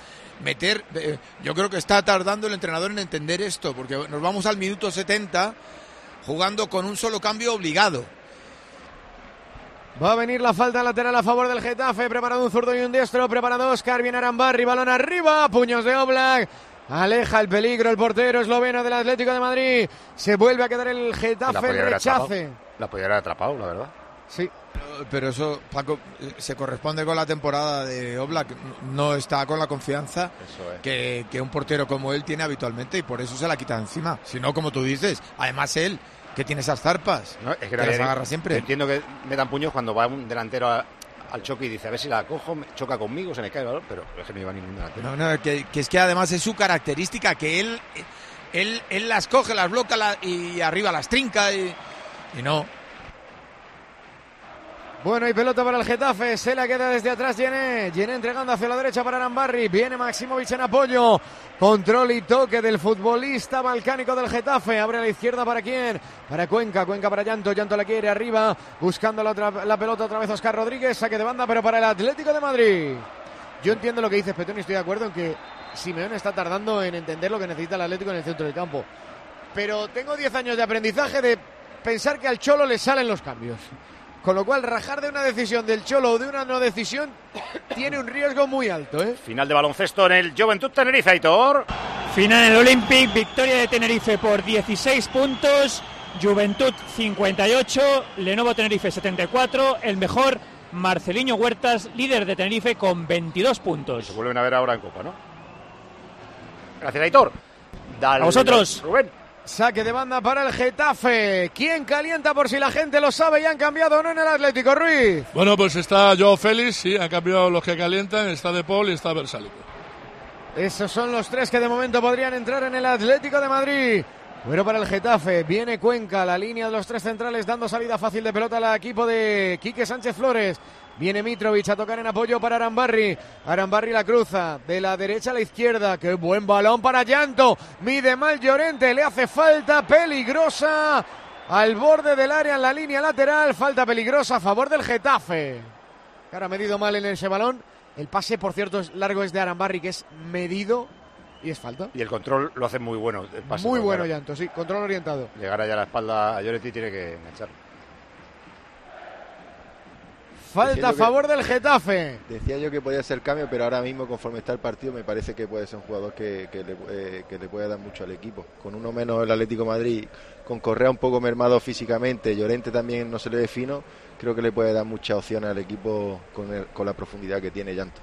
Yo creo que está tardando el entrenador en entender esto, porque nos vamos al minuto 70 jugando con un solo cambio obligado. Va a venir la falta lateral a favor del Getafe, preparado un zurdo y un diestro, preparado Óscar, viene Arambarri, balón arriba, puños de Oblak, aleja el peligro el portero esloveno del Atlético de Madrid, se vuelve a quedar el Getafe, el rechace. La podría haber atrapado, la verdad. Sí. Pero eso, Paco, se corresponde con la temporada de Oblak. No está con la confianza que un portero como él tiene habitualmente y por eso se la quita encima. Si no, como tú dices, además él, que tiene esas zarpas, no, es que las agarra siempre. Entiendo que me dan puños cuando va un delantero al choque y dice, a ver si la cojo, choca conmigo, se me cae el balón, pero es que no iba ningún delantero. No, que es que además es su característica, que él las coge, las bloca y arriba las trinca y no. Bueno, y pelota para el Getafe, se la queda desde atrás Yené entregando hacia la derecha para Arambarri, viene Maximovic en apoyo, control y toque del futbolista balcánico del Getafe, abre a la izquierda para quién, para Cuenca para Llanto la quiere arriba, buscando la pelota otra vez Óscar Rodríguez, saque de banda pero para el Atlético de Madrid. Yo entiendo lo que dices, Petón, y estoy de acuerdo en que Simeone está tardando en entender lo que necesita el Atlético en el centro del campo, pero tengo 10 años de aprendizaje de pensar que al Cholo le salen los cambios. Con lo cual, rajar de una decisión del Cholo o de una no decisión tiene un riesgo muy alto, ¿eh? Final de baloncesto en el Juventud Tenerife, Aitor. Final en el Olympic, victoria de Tenerife por 16 puntos, Juventud 58, Lenovo Tenerife 74, el mejor Marceliño Huertas, líder de Tenerife con 22 puntos. Se vuelven a ver ahora en Copa, ¿no? Gracias, Aitor. A vosotros. Rubén. Saque de banda para el Getafe. ¿Quién calienta por si la gente lo sabe y han cambiado o no en el Atlético, Ruiz? Bueno, pues está Joao Félix, sí, han cambiado los que calientan, está De Paul y está Versálico. Esos son los tres que de momento podrían entrar en el Atlético de Madrid. Bueno, para el Getafe, viene Cuenca, la línea de los tres centrales dando salida fácil de pelota al equipo de Quique Sánchez Flores. Viene Mitrovic a tocar en apoyo para Arambarri. Arambarri la cruza de la derecha a la izquierda. ¡Qué buen balón para Llanto! Mide mal Llorente, le hace falta peligrosa al borde del área en la línea lateral. Falta peligrosa a favor del Getafe. Ahora ha medido mal en ese balón. El pase, por cierto, es largo, es de Arambarri, que es medido y es falta. Y el control lo hace muy bueno. El pase, muy bueno, Llanto, sí, control orientado. Llegar allá a la espalda a Llorente y tiene que engancharlo. Falta a favor del Getafe. Decía yo que podía ser cambio, pero ahora mismo, conforme está el partido, me parece que puede ser un jugador que le puede dar mucho al equipo. Con uno menos el Atlético de Madrid, con Correa un poco mermado físicamente, Llorente también no se le ve fino, creo que le puede dar muchas opciones al equipo con la profundidad que tiene Llanto.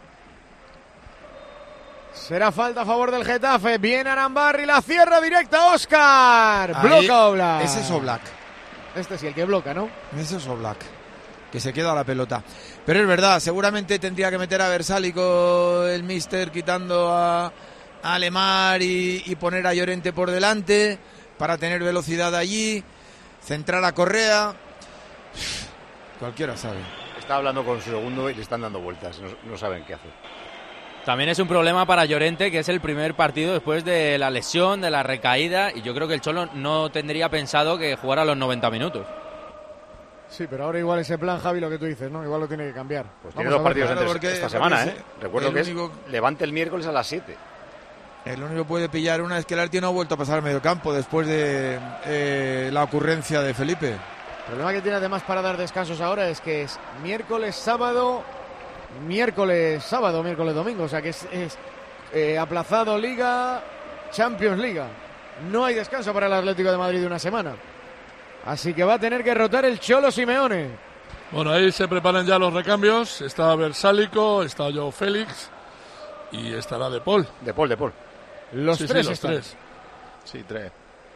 Será falta a favor del Getafe. Viene Arambarri, la cierra directa Óscar. Bloca Oblak. Ese es Oblak. Este sí, el que bloca, ¿no? Ese es Oblak, que se queda la pelota. Pero es verdad, seguramente tendría que meter a Versálico el míster, quitando a Lemar y poner a Llorente por delante para tener velocidad allí, centrar a Correa. Cualquiera sabe. Está hablando con su segundo y le están dando vueltas, no saben qué hacer. También es un problema para Llorente, que es el primer partido después de la lesión, de la recaída, y yo creo que el Cholo no tendría pensado que jugara los 90 minutos. Sí, pero ahora igual ese plan, Javi, lo que tú dices, ¿no? Igual lo tiene que cambiar. Pues tiene 2 partidos esta semana, ¿eh? Recuerdo que único... es Levante el miércoles a las 7. El único que puede pillar una es que el Athletic no ha vuelto a pasar al medio campo después de la ocurrencia de Felipe. El problema que tiene además para dar descansos ahora es que es miércoles, sábado, miércoles, domingo. O sea que es aplazado Liga, Champions Liga. No hay descanso para el Atlético de Madrid de una semana. Así que va a tener que rotar el Cholo Simeone. Bueno, ahí se preparan ya los recambios. Está Versálico, está Joao Félix y estará De Paul. De Paul. Los tres están. Sí, 3.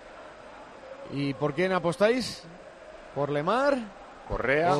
¿Y por quién apostáis? ¿Por Lemar? Correa.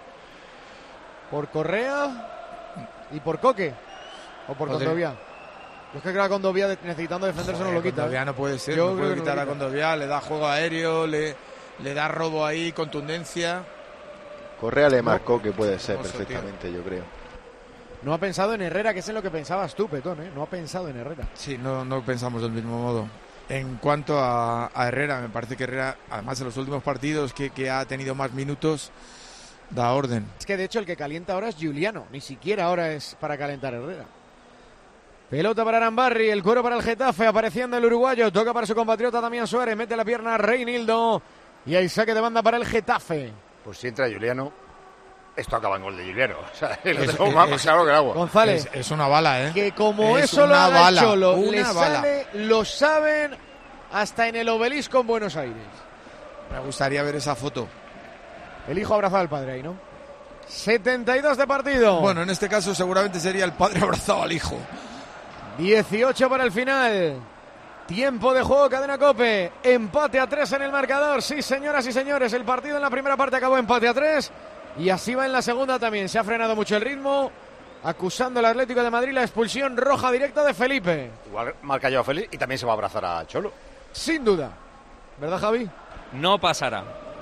¿Por Correa? ¿Y por Coque? ¿O por Condovia? Yo es que creo que Condovia necesitando defenderse no lo quita. Condovia no puede ser, Yo no puede creo quitar a Condovia. Le da juego aéreo, le da robo ahí, contundencia. Correa le marcó que puede ser perfectamente, yo creo. No ha pensado en Herrera, que es en lo que pensabas tú, Petón, ¿eh? No ha pensado en Herrera. Sí, no pensamos del mismo modo. En cuanto a Herrera, me parece que Herrera, además en los últimos partidos que ha tenido más minutos, da orden. Es que de hecho el que calienta ahora es Giuliano, ni siquiera ahora es para calentar Herrera. Pelota para Arambarri, el cuero para el Getafe, apareciendo el uruguayo, toca para su compatriota Damián Suárez, mete la pierna Reinildo y hay saque de banda para el Getafe. Pues si entra Giuliano, esto acaba en gol de Giuliano. O sea, es más claro que el agua. González, es una bala, ¿eh? Que como es eso lo haga el Cholo, le sale, lo saben hasta en el Obelisco en Buenos Aires. Me gustaría ver esa foto. El hijo abrazado al padre ahí, ¿no? 72 de partido. Bueno, en este caso seguramente sería el padre abrazado al hijo. 18 para el final. Tiempo de juego, Cadena COPE. Empate a 3 en el marcador. Sí, señoras y señores, el partido en la primera parte acabó empate a 3. Y así va en la segunda también. Se ha frenado mucho el ritmo, acusando al Atlético de Madrid la expulsión roja directa de Felipe. Igual marca Joao Félix y también se va a abrazar a Cholo. Sin duda. ¿Verdad, Javi? No pasará.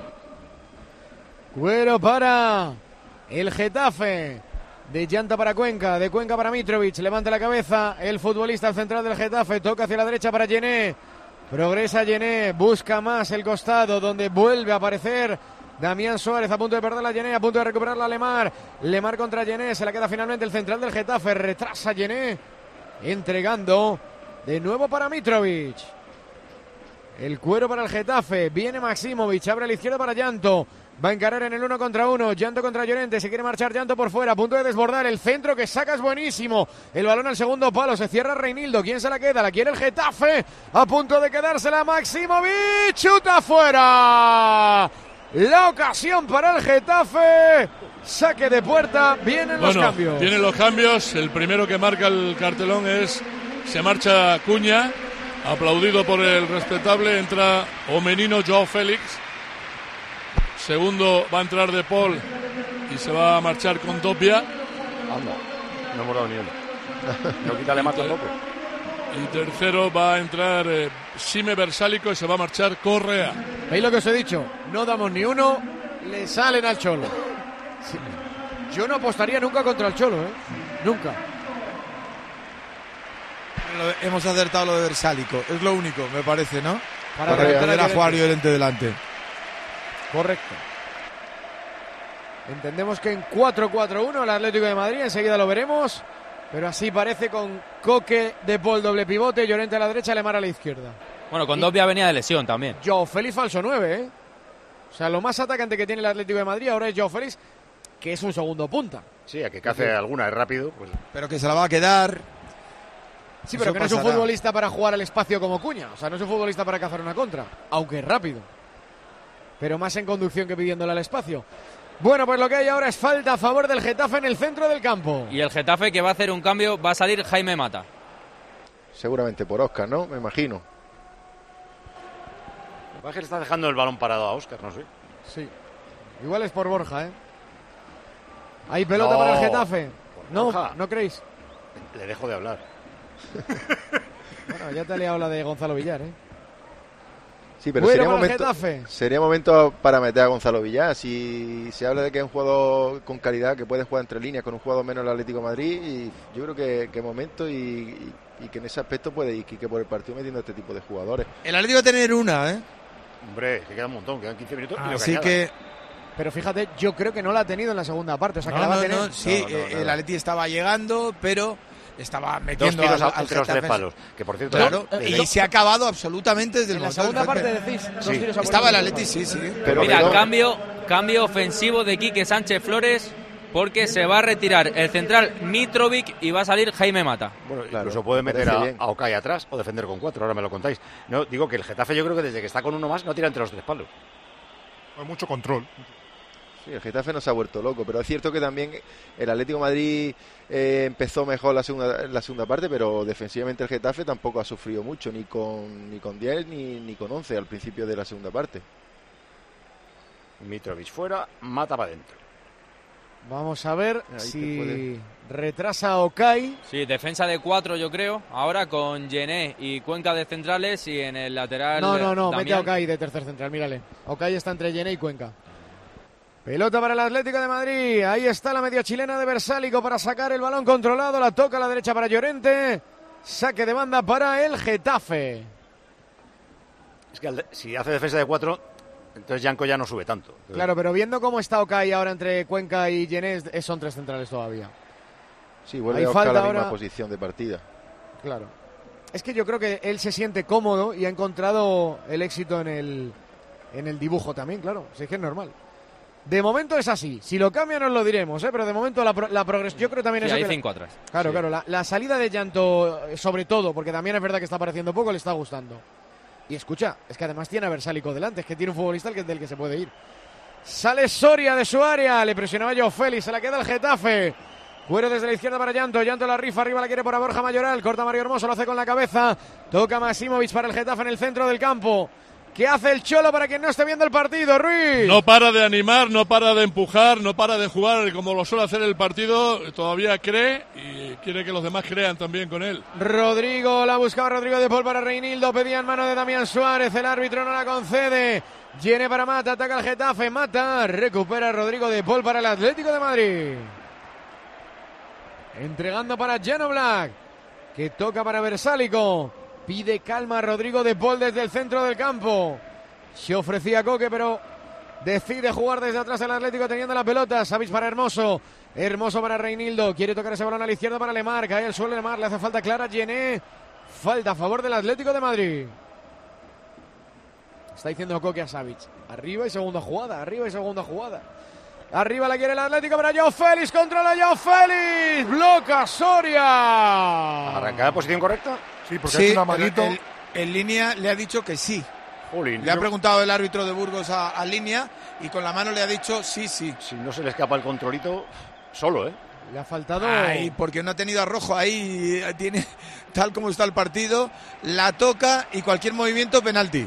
Cuero para el Getafe. De Llanta para Cuenca, de Cuenca para Mitrovic. Levanta la cabeza el futbolista al central del Getafe. Toca hacia la derecha para Yené. Progresa Yené, busca más el costado donde vuelve a aparecer Damián Suárez, a punto de perder la Yené, a punto de recuperarla Lemar. Lemar contra Yené, se la queda finalmente el central del Getafe. Retrasa Yené, entregando de nuevo para Mitrovic. El cuero para el Getafe, viene Maximovic, abre a la izquierda para Llanto. Va a encarar en el 1 contra 1. Llanto contra Llorente. Se quiere marchar Llanto por fuera. A punto de desbordar. El centro que saca es buenísimo. El balón al segundo palo. Se cierra Reinildo. ¿Quién se la queda? La quiere el Getafe. A punto de quedársela Maximovic. Chuta fuera. La ocasión para el Getafe. Saque de puerta. Vienen los cambios. Vienen los cambios. El primero que marca el cartelón se marcha Cuña. Aplaudido por el respetable. Entra Omenino Joao Félix. Segundo va a entrar De Paul y se va a marchar con Topia. Anda, no hemos dado ni uno. No quítale más tampoco. Y tercero va a entrar Sime Versálico y se va a marchar Correa. ¿Veis lo que os he dicho? No damos ni uno, le salen al Cholo. Sí. Yo no apostaría nunca contra el Cholo, ¿eh? Nunca. Hemos acertado lo de Versálico, es lo único, me parece, ¿no? Para poner a jugar Llorente delante. Correcto. Entendemos que en 4-4-1 el Atlético de Madrid, enseguida lo veremos, pero así parece con Coque, De Paul doble pivote, Llorente a la derecha, Lemar a la izquierda. Bueno, con Dobia venía de lesión también. Joao Félix falso 9, ¿eh? O sea, lo más atacante que tiene el Atlético de Madrid ahora es Joao Félix, que es un segundo punta. Sí, a que hace alguna es rápido. Pues. Pero que se la va a quedar. Sí, pero que no es un futbolista para jugar al espacio como Cuña. O sea, no es un futbolista para cazar una contra, aunque es rápido. Pero más en conducción que pidiéndole al espacio. Bueno, pues lo que hay ahora es falta a favor del Getafe en el centro del campo. Y el Getafe que va a hacer un cambio, va a salir Jaime Mata. Seguramente por Óscar, ¿no? Me imagino. El Bajer está dejando el balón parado a Óscar, no sé. Sí. Igual es por Borja, ¿eh? Hay pelota para el Getafe. ¿No creéis? Le dejo de hablar. Bueno, ya te he liado la de Gonzalo Villar, ¿eh? Sí, pero sería momento para meter a Gonzalo Villar. Si se habla de que es un jugador con calidad, que puede jugar entre líneas con un jugador menos el Atlético de Madrid, y yo creo que momento y que en ese aspecto puede ir que por el partido metiendo este tipo de jugadores. El Atlético va a tener una, ¿eh? Hombre, que queda un montón, quedan 15 minutos. Así que Pero fíjate, yo creo que no la ha tenido en la segunda parte. O sea, que la va a tener. Sí, el Atleti estaba llegando, pero estaba metiendo 2 tiros al entre los 3 Getafe. palos. Que por cierto, Claro, y se ha acabado absolutamente desde el En la momento del segunda parte Getafe. decís. 2 Sí. tiros a puerta. Estaba el Atleti, sí. Pero Mira, cambio ofensivo de Quique Sánchez Flores, porque se va a retirar el central Mitrovic y va a salir Jaime Mata. Bueno, Claro, incluso puede meter parece bien. a Okay atrás o defender con 4, ahora me lo contáis. No, digo que el Getafe yo creo que desde que está con uno más no tira entre los 3 palos. Hay mucho control. Sí, el Getafe no se ha vuelto loco, pero es cierto que también el Atlético de Madrid empezó mejor la segunda parte, pero defensivamente el Getafe tampoco ha sufrido mucho, ni con 10 ni con 11 al principio de la segunda parte. Mitrovic fuera, Mata para adentro. Vamos a ver Ahí si retrasa a Okay. Sí, defensa de 4 yo creo, ahora con Gené y Cuenca de centrales y en el lateral No, Damián. mete a Okay de tercer central, mírale. Okay está entre Gené y Cuenca. Pelota para el Atlético de Madrid. Ahí está la media chilena de Versálico para sacar el balón controlado. La toca a la derecha para Llorente. Saque de banda para el Getafe. Es que si hace defensa de 4, entonces Janko ya no sube tanto. Claro, pero viendo cómo está Okay ahora entre Cuenca y Gené, son 3 centrales todavía. Sí, vuelve Ahí a buscar falta la misma ahora. posición de partida. Claro. Es que yo creo que él se siente cómodo y ha encontrado el éxito en el dibujo también, claro. Si es que es normal. De momento es así. Si lo cambia nos lo diremos, pero de momento la progresión. Yo creo también Sí, eso. hay que 5 atrás. Claro, Sí. claro. La salida de Llanto, sobre todo, porque también es verdad que está apareciendo poco, le está gustando. Y escucha, es que además tiene a Versálico delante, es que tiene un futbolista del que se puede ir. Sale Soria de su área, le presionaba Joao Félix, se la queda el Getafe. Cuero desde la izquierda para Llanto, Llanto la rifa, arriba la quiere para Borja Mayoral, corta Mario Hermoso, lo hace con la cabeza, toca Masimovic para el Getafe en el centro del campo. ¿Qué hace el Cholo para quien no esté viendo el partido, Ruiz? No para de animar, no para de empujar, no para de jugar como lo suele hacer el partido. Todavía cree y quiere que los demás crean también con él. Rodrigo, la buscaba Rodrigo de Paul para Reinildo, pedía en mano de Damián Suárez, el árbitro no la concede. Viene para Mata, ataca el Getafe, Mata, recupera Rodrigo de Paul para el Atlético de Madrid. Entregando para Jan Oblak, que toca para Versálico. Pide calma a Rodrigo de Paul desde el centro del campo. Se ofrecía Coque, pero decide jugar desde atrás el Atlético teniendo la pelota. Savic para Hermoso. Hermoso para Reinildo. Quiere tocar ese balón a la izquierda para Lemar. Cae el suelo Lemar. Le hace falta clara a Gené. Falta a favor del Atlético de Madrid. Está diciendo Coque a Savic. Arriba y segunda jugada. Arriba y segunda jugada. Arriba la quiere el Atlético para Joao Félix. Controla Joao Félix. Bloca Soria. ¿Arrancada de posición correcta? Sí, porque ha hecho un amaguito. En línea le ha dicho que sí. Jolín, Le ha preguntado el árbitro de Burgos a línea y con la mano le ha dicho sí. Si no se le escapa el controlito, solo, ¿eh? Le ha faltado. Ay, porque no ha tenido a Rojo ahí, tiene tal como está el partido, la toca y cualquier movimiento penalti.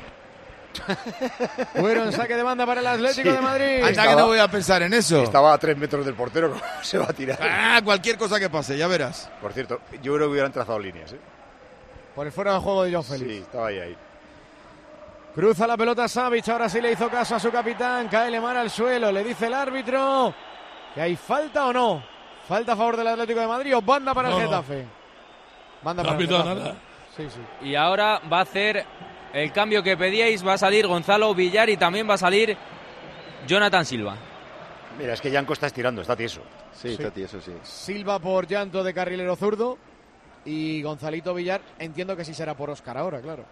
Fueron saque de banda para el Atlético Sí. de Madrid. Anda que no voy a pensar en eso. Estaba a 3 metros del portero, ¿cómo se va a tirar? Cualquier cosa que pase, ya verás. Por cierto, yo creo que hubieran trazado líneas, ¿eh? Por el fuera de juego de Joao Félix. Sí, estaba ahí. Cruza la pelota Savic, ahora sí le hizo caso a su capitán, cae Lemar al suelo, le dice el árbitro que hay falta o no. Falta a favor del Atlético de Madrid o banda para el Getafe. Banda para el Getafe. Nada. Sí. Y ahora va a hacer el cambio que pedíais, va a salir Gonzalo Villar y también va a salir Jonathan Silva. Mira, es que Janko está estirando, está tieso. Sí, está tieso, sí. Silva por Llanto de carrilero zurdo y Gonzalito Villar, entiendo que sí será por Óscar ahora, claro.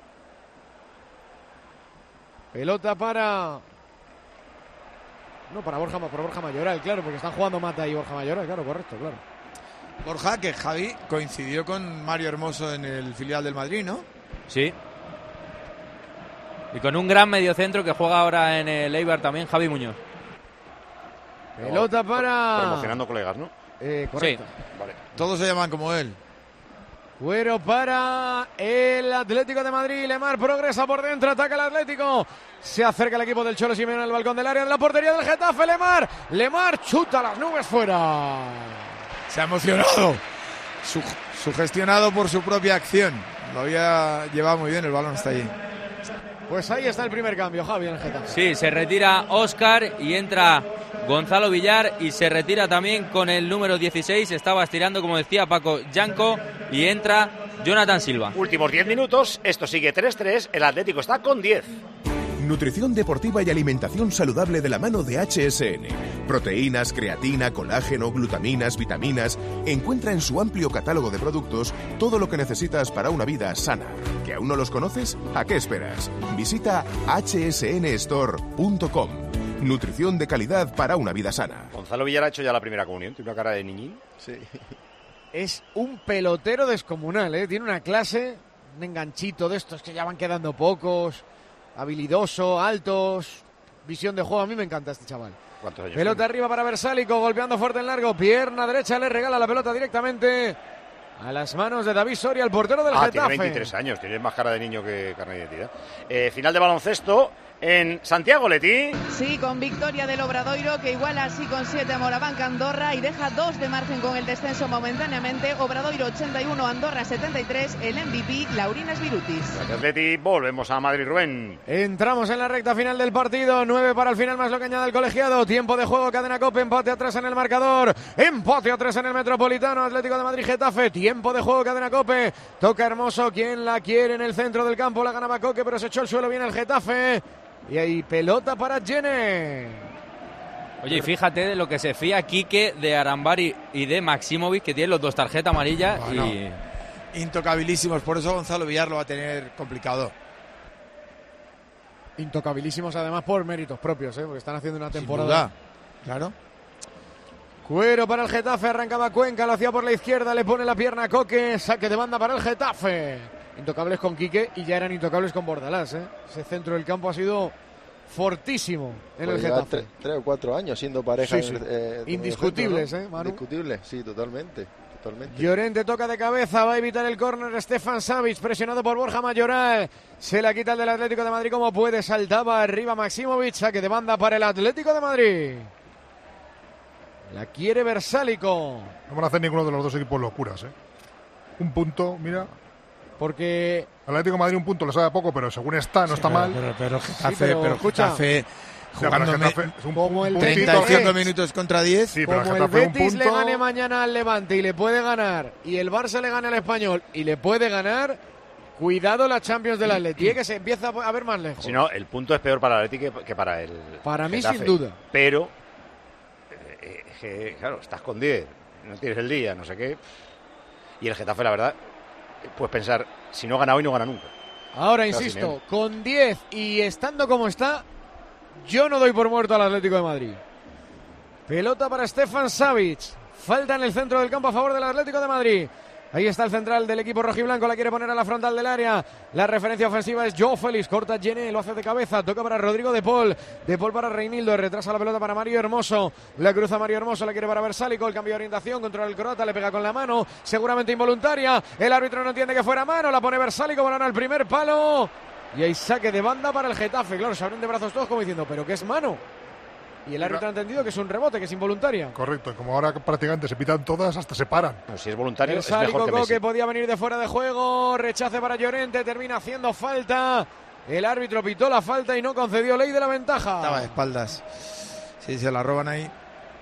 Pelota para... No, para Borja Mayoral, claro, porque están jugando Mata y Borja Mayoral, claro, correcto, claro. Borja, que Javi coincidió con Mario Hermoso en el filial del Madrid, ¿no? Sí. Y con un gran mediocentro que juega ahora en el Eibar también, Javi Muñoz. Pelota para... Promocionando colegas, ¿no? Correcto. Sí. Vale. Todos se llaman como él. Cuero para el Atlético de Madrid. Lemar progresa por dentro, ataca el Atlético. Se acerca el equipo del Cholo Simeone al balcón del área de la portería del Getafe. Lemar chuta las nubes fuera. Se ha emocionado. Sugestionado por su propia acción. Lo había llevado muy bien, el balón está allí. Pues ahí está el primer cambio, Javi, en el Getafe. Sí, se retira Óscar y entra Gonzalo Villar y se retira también con el número 16. Estaba estirando, como decía Paco, Janko y entra Jonathan Silva. Últimos 10 minutos, esto sigue 3-3, el Atlético está con 10. Nutrición deportiva y alimentación saludable de la mano de HSN. Proteínas, creatina, colágeno, glutaminas, vitaminas. Encuentra en su amplio catálogo de productos todo lo que necesitas para una vida sana. ¿Que aún no los conoces? ¿A qué esperas? Visita hsnstore.com. Nutrición de calidad para una vida sana. Gonzalo Villar ha hecho ya la primera comunión. Tiene una cara de niñín. Sí. Es un pelotero descomunal, ¿eh? Tiene una clase, un enganchito de estos que ya van quedando pocos, habilidoso, altos, visión de juego. A mí me encanta este chaval. ¿Cuántos años Pelota tiene? arriba para Versálico, golpeando fuerte en largo, pierna derecha, le regala la pelota directamente a las manos de David Soria, el portero del Getafe. Tiene 23 años, tiene más cara de niño que carne de identidad. Final de baloncesto en Santiago, Leti. Sí, con victoria del Obradoiro, que iguala así con 7 a Moraván Andorra y deja 2 de margen con el descenso momentáneamente. Obradoiro 81, Andorra 73, el MVP, Laurinas Virutis. Gracias, Leti. Volvemos a Madrid, Rubén. Entramos en la recta final del partido, 9 para el final más lo que añade el colegiado. Tiempo de juego, Cadena Cope, empate a 3 en el marcador, empate a 3 en el Metropolitano, Atlético de Madrid, Getafe. Tiempo de juego, Cadena Cope, toca Hermoso, quien la quiere en el centro del campo, la ganaba Coque, pero se echó al suelo bien el Getafe. Y ahí pelota para Jenner. Oye, y fíjate de lo que se fía Quique de Arambari y de Maximovic, que tienen los dos tarjeta amarilla. Bueno, y intocabilísimos, por eso Gonzalo Villar lo va a tener complicado. Intocabilísimos además por méritos propios, porque están haciendo una temporada. Sin duda, claro. Cuero para el Getafe, arrancaba Cuenca, lo hacía por la izquierda, le pone la pierna a Coque, saque de banda para el Getafe. Intocables con Quique y ya eran intocables con Bordalás, Ese centro del campo ha sido fortísimo en pues el Getafe. 3 o 4 años siendo pareja. Sí, sí. Indiscutibles, Manu. Indiscutibles, sí, totalmente. Llorente toca de cabeza, va a evitar el córner Stefan Savic, presionado por Borja Mayoral. Se la quita el del Atlético de Madrid como puede, saltaba arriba Maximovic, saque de banda para el Atlético de Madrid. La quiere Versálico. No van a hacer ninguno de los dos equipos locuras, Un punto, mira. Porque Atlético de Madrid un punto le sabe a poco, pero según está, no está mal. Pero Getafe jugando como el 35 minutos contra 10. Sí, como el Betis le gane mañana al Levante y le puede ganar, y el Barça le gane al Español y le puede ganar, cuidado la Champions del Atleti, que se empieza a ver más lejos. Si no, el punto es peor para el Atleti que para el Para mí, Getafe. sin duda. Pero, claro, estás con 10, no tienes el día, no sé qué. Y el Getafe, la verdad, puedes pensar, si no gana hoy, no gana nunca. Ahora, Claro, insisto, Simeone. con 10 y estando como está, yo no doy por muerto al Atlético de Madrid. Pelota para Stefan Savic. Falta en el centro del campo a favor del Atlético de Madrid. Ahí está el central del equipo rojiblanco, la quiere poner a la frontal del área. La referencia ofensiva es Joe Félix, corta Jenné, lo hace de cabeza, toca para Rodrigo De Paul para Reinildo, retrasa la pelota para Mario Hermoso, la cruza Mario Hermoso, la quiere para Versálico, el cambio de orientación, controla el croata, le pega con la mano, seguramente involuntaria, el árbitro no entiende que fuera mano, la pone Versálico, balón al primer palo, y hay saque de banda para el Getafe. Claro, se abren de brazos todos como diciendo, pero ¿qué es mano? Y el árbitro ha entendido que es un rebote, que es involuntaria. Correcto, como ahora prácticamente se pitan todas, hasta se paran. Pues si es voluntario, Versálico, es mejor que Messi. que podía venir de fuera de juego, rechace para Llorente, termina haciendo falta. El árbitro pitó la falta y no concedió ley de la ventaja. Estaba de espaldas. Sí, se la roban ahí.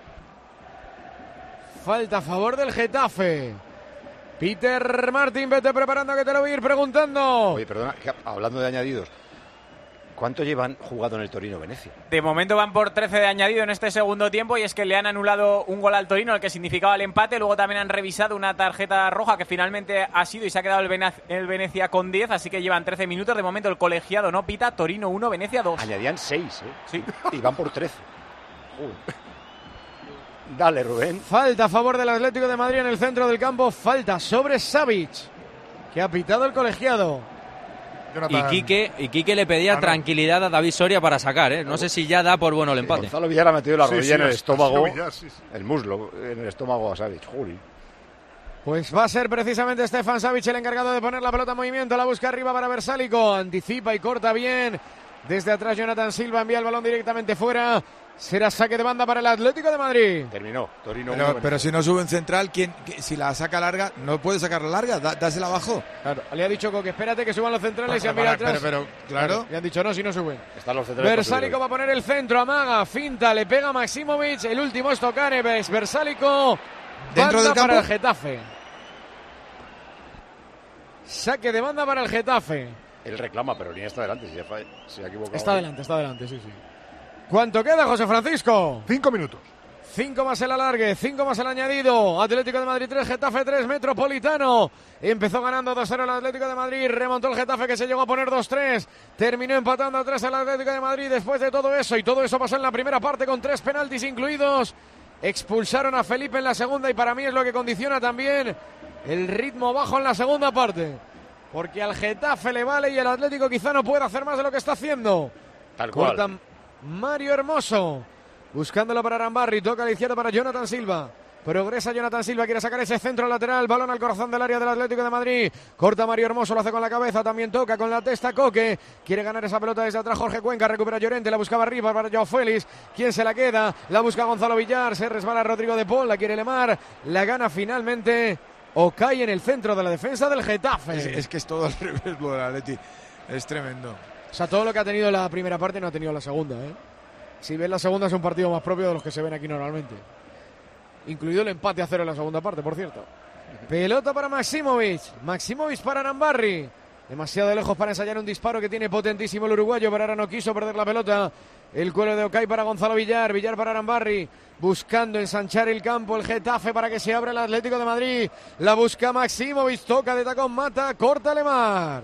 Falta a favor del Getafe. Peter Martín, vete preparando que te lo voy a ir preguntando. Oye, perdona, que hablando de añadidos, ¿cuánto llevan jugado en el Torino-Venecia? De momento van por 13 de añadido en este segundo tiempo y es que le han anulado un gol al Torino, el que significaba el empate. Luego también han revisado una tarjeta roja que finalmente ha sido y se ha quedado el Venecia con 10, así que llevan 13 minutos. De momento el colegiado no pita, Torino 1, Venecia 2. Añadían 6, Sí. Y van por 13. Dale, Rubén. Falta a favor del Atlético de Madrid en el centro del campo. Falta sobre Savic, que ha pitado el colegiado. Y Quique le pedía tranquilidad a David Soria para sacar, No sé si ya da por bueno el empate. Gonzalo Villar ha metido la rodilla en el estómago, Villar, sí. el muslo, en el estómago a Savic. Juli. Pues va a ser precisamente Stefan Savic el encargado de poner la pelota en movimiento. La busca arriba para Versálico. Anticipa y corta bien. Desde atrás Jonathan Silva envía el balón directamente fuera. Será saque de banda para el Atlético de Madrid. Terminó. Torino Pero si no sube en central, si la saca larga, no puede sacarla larga, dásela abajo. Claro, le ha dicho Coque, espérate que suban los centrales y mira atrás. Pero, claro. Le han dicho no, si no suben. Están los centrales. Versálico va a poner el centro, amaga, finta, le pega Maximovic. El último es Tocareves. Versálico. Dentro del campo. Para el Getafe. Saque de banda para el Getafe. Él reclama, pero Iniesta está adelante, se ha equivocado. Está adelante, sí. ¿Cuánto queda, José Francisco? 5 minutos. 5 más el alargue, 5 más el añadido. Atlético de Madrid 3, Getafe 3, Metropolitano. Empezó ganando 2-0 el Atlético de Madrid, remontó el Getafe que se llegó a poner 2-3. Terminó empatando a 3 el Atlético de Madrid después de todo eso. Y todo eso pasó en la primera parte con 3 penaltis incluidos. Expulsaron a Felipe en la segunda y para mí es lo que condiciona también el ritmo bajo en la segunda parte. Porque al Getafe le vale y el Atlético quizá no pueda hacer más de lo que está haciendo. Tal cual. Corta Mario Hermoso. Buscándolo para Arambarri, toca a la izquierda para Jonathan Silva. Progresa Jonathan Silva, quiere sacar ese centro lateral, balón al corazón del área del Atlético de Madrid. Corta Mario Hermoso, lo hace con la cabeza, también toca con la testa Coque. Quiere ganar esa pelota desde atrás Jorge Cuenca, recupera Llorente, la buscaba arriba para Joao Félix. ¿Quién se la queda? La busca Gonzalo Villar, se resbala Rodrigo de Paul, la quiere Lemar. La gana finalmente Okay en el centro de la defensa del Getafe. Es que es todo al revés lo del Atleti, es tremendo. O sea, todo lo que ha tenido la primera parte no ha tenido la segunda, ¿eh? Si ves la segunda es un partido más propio de los que se ven aquí normalmente. Incluido el empate a 0 en la segunda parte, por cierto. Pelota para Maximovic. Maximovic para Arambarri. Demasiado lejos para ensayar un disparo que tiene potentísimo el uruguayo, pero ahora no quiso perder la pelota. El cuero de Okay para Gonzalo Villar. Villar para Arambarri. Buscando ensanchar el campo el Getafe para que se abra el Atlético de Madrid. La busca Maximovic. Toca de tacón, mata. Corta Lemar.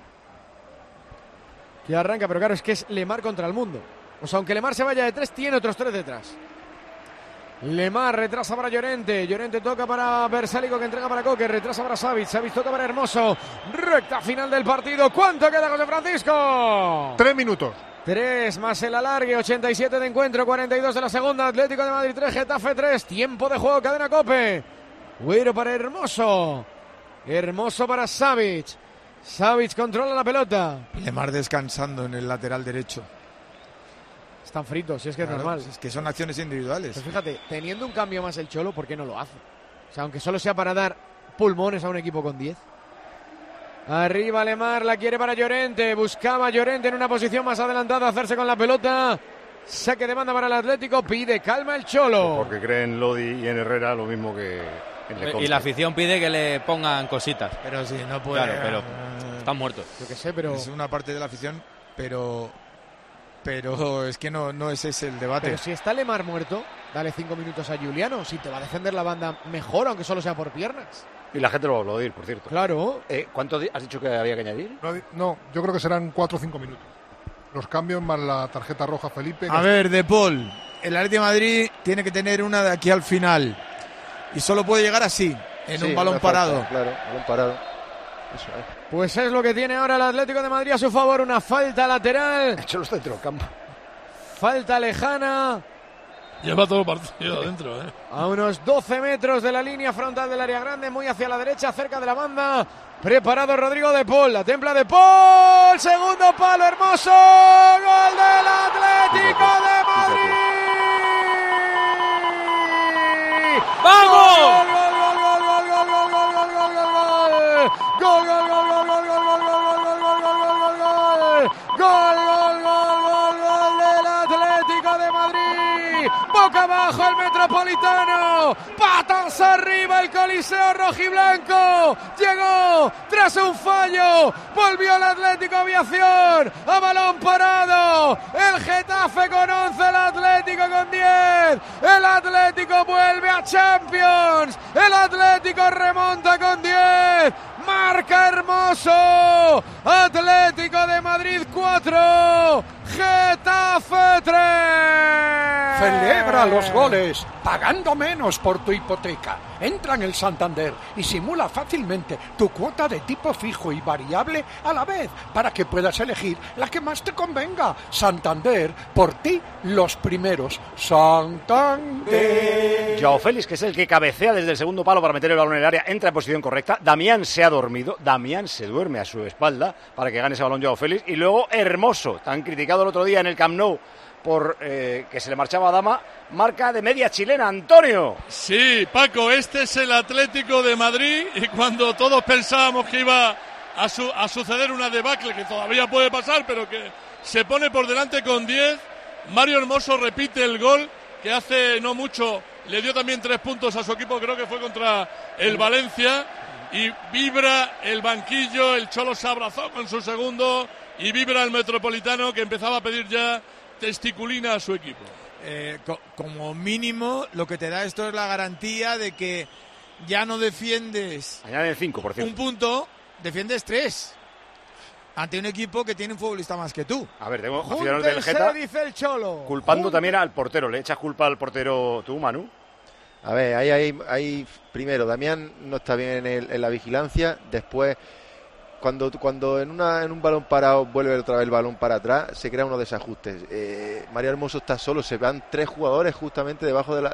Que arranca, pero claro, es que es Lemar contra el mundo. O sea, aunque Lemar se vaya de 3, tiene otros 3 detrás. Lemar retrasa para Llorente. Llorente toca para Bersálico que entrega para Coque. Retrasa para Savic. Savic toca para Hermoso. Recta final del partido. ¿Cuánto queda, José Francisco? 3 minutos. 3 más el alargue. 87 de encuentro. 42 de la segunda. Atlético de Madrid 3, Getafe 3. Tiempo de juego. Cadena Cope. Güero para Hermoso. Hermoso para Savic. Savic controla la pelota. Lemar descansando en el lateral derecho. Están fritos, si es que es normal. Es que son acciones individuales. Pues fíjate, teniendo un cambio más el Cholo, ¿por qué no lo hace? O sea, aunque solo sea para dar pulmones a un equipo con 10. Arriba Lemar, la quiere para Llorente. Buscaba Llorente en una posición más adelantada a hacerse con la pelota. Saque de banda para el Atlético. Pide calma el Cholo. Porque cree en Lodi y en Herrera lo mismo que en Lecomte. Y la afición pide que le pongan cositas. Pero sí, no puede. Claro, pero están muertos. Yo qué sé, pero... Es una parte de la afición, pero es que no ese es el debate. Pero si está Lemar muerto, dale 5 minutos a Juliano. Si te va a defender la banda mejor, aunque solo sea por piernas. Y la gente lo va a aplaudir, por cierto. Claro. ¿Cuánto has dicho que había que añadir? No, yo creo que serán 4 o 5 minutos. Los cambios más la tarjeta roja Felipe. A ver, De Paul, el Atlético de Madrid tiene que tener una de aquí al final. Y solo puede llegar así, en un balón parado. Falta, claro, balón parado. Eso es. Pues es lo que tiene ahora el Atlético de Madrid a su favor, una falta lateral. Hecho los centrocampo. Falta lejana. Lleva todo el partido adentro, ¿eh? A unos 12 metros de la línea frontal del área grande, muy hacia la derecha, cerca de la banda. Preparado Rodrigo de Paul, la templa de Paul, segundo palo, Hermoso, gol del Atlético de Madrid. ¡Vamos! ¡Gol, gol, gol, gol, gol, gol, gol, gol, gol, gol, gol, gol! ¡Gol, gol, gol, gol, gol, gol, gol, gol del Atlético de Madrid! ¡Boca abajo el Metropolitano! ¡Patas arriba el Coliseo rojiblanco! ¡Llegó tras un fallo! ¡Volvió el Atlético Aviación! ¡A balón parado! ¡El Getafe con 11! ¡El Atlético con 10! ¡El Atlético vuelve a Champions! ¡El Atlético remonta con 10! ¡Marca Hermoso! ¡Atlético de Madrid 4! ¡Getafe 3! Celebra los goles pagando menos por tu hipoteca. Entra en el Santander y simula fácilmente tu cuota de tipo fijo y variable a la vez para que puedas elegir la que más te convenga. Santander, por ti los primeros. Santander. Joao Félix, que es el que cabecea desde el segundo palo para meter el balón en el área, entra en posición correcta. Damián se ha dormido. Damián se duerme a su espalda para que gane ese balón Joao Félix. Y luego Hermoso, tan criticado el otro día en el Camp Nou por que se le marchaba a Dama, marca de media chilena, Antonio. Sí, Paco, este es el Atlético de Madrid y cuando todos pensábamos que iba a suceder una debacle, que todavía puede pasar, pero que se pone por delante con 10, Mario Hermoso repite el gol que hace no mucho le dio también 3 puntos a su equipo, creo que fue contra el Valencia, y vibra el banquillo, el Cholo se abrazó con su segundo y vibra el Metropolitano, que empezaba a pedir ya testiculina a su equipo. Como mínimo, lo que te da esto es la garantía de que ya no defiendes Añaden 5, por cierto. un punto, defiendes 3 ante un equipo que tiene un futbolista más que tú. A ver, tengo aficionados del Geta dice el Cholo. culpando también al portero. ¿Le echas culpa al portero tú, Manu? A ver, ahí primero, Damián no está bien en la vigilancia. Después, cuando en un balón parado vuelve otra vez el balón para atrás, se crean unos desajustes. Mario Hermoso está solo, se van 3 jugadores justamente debajo de la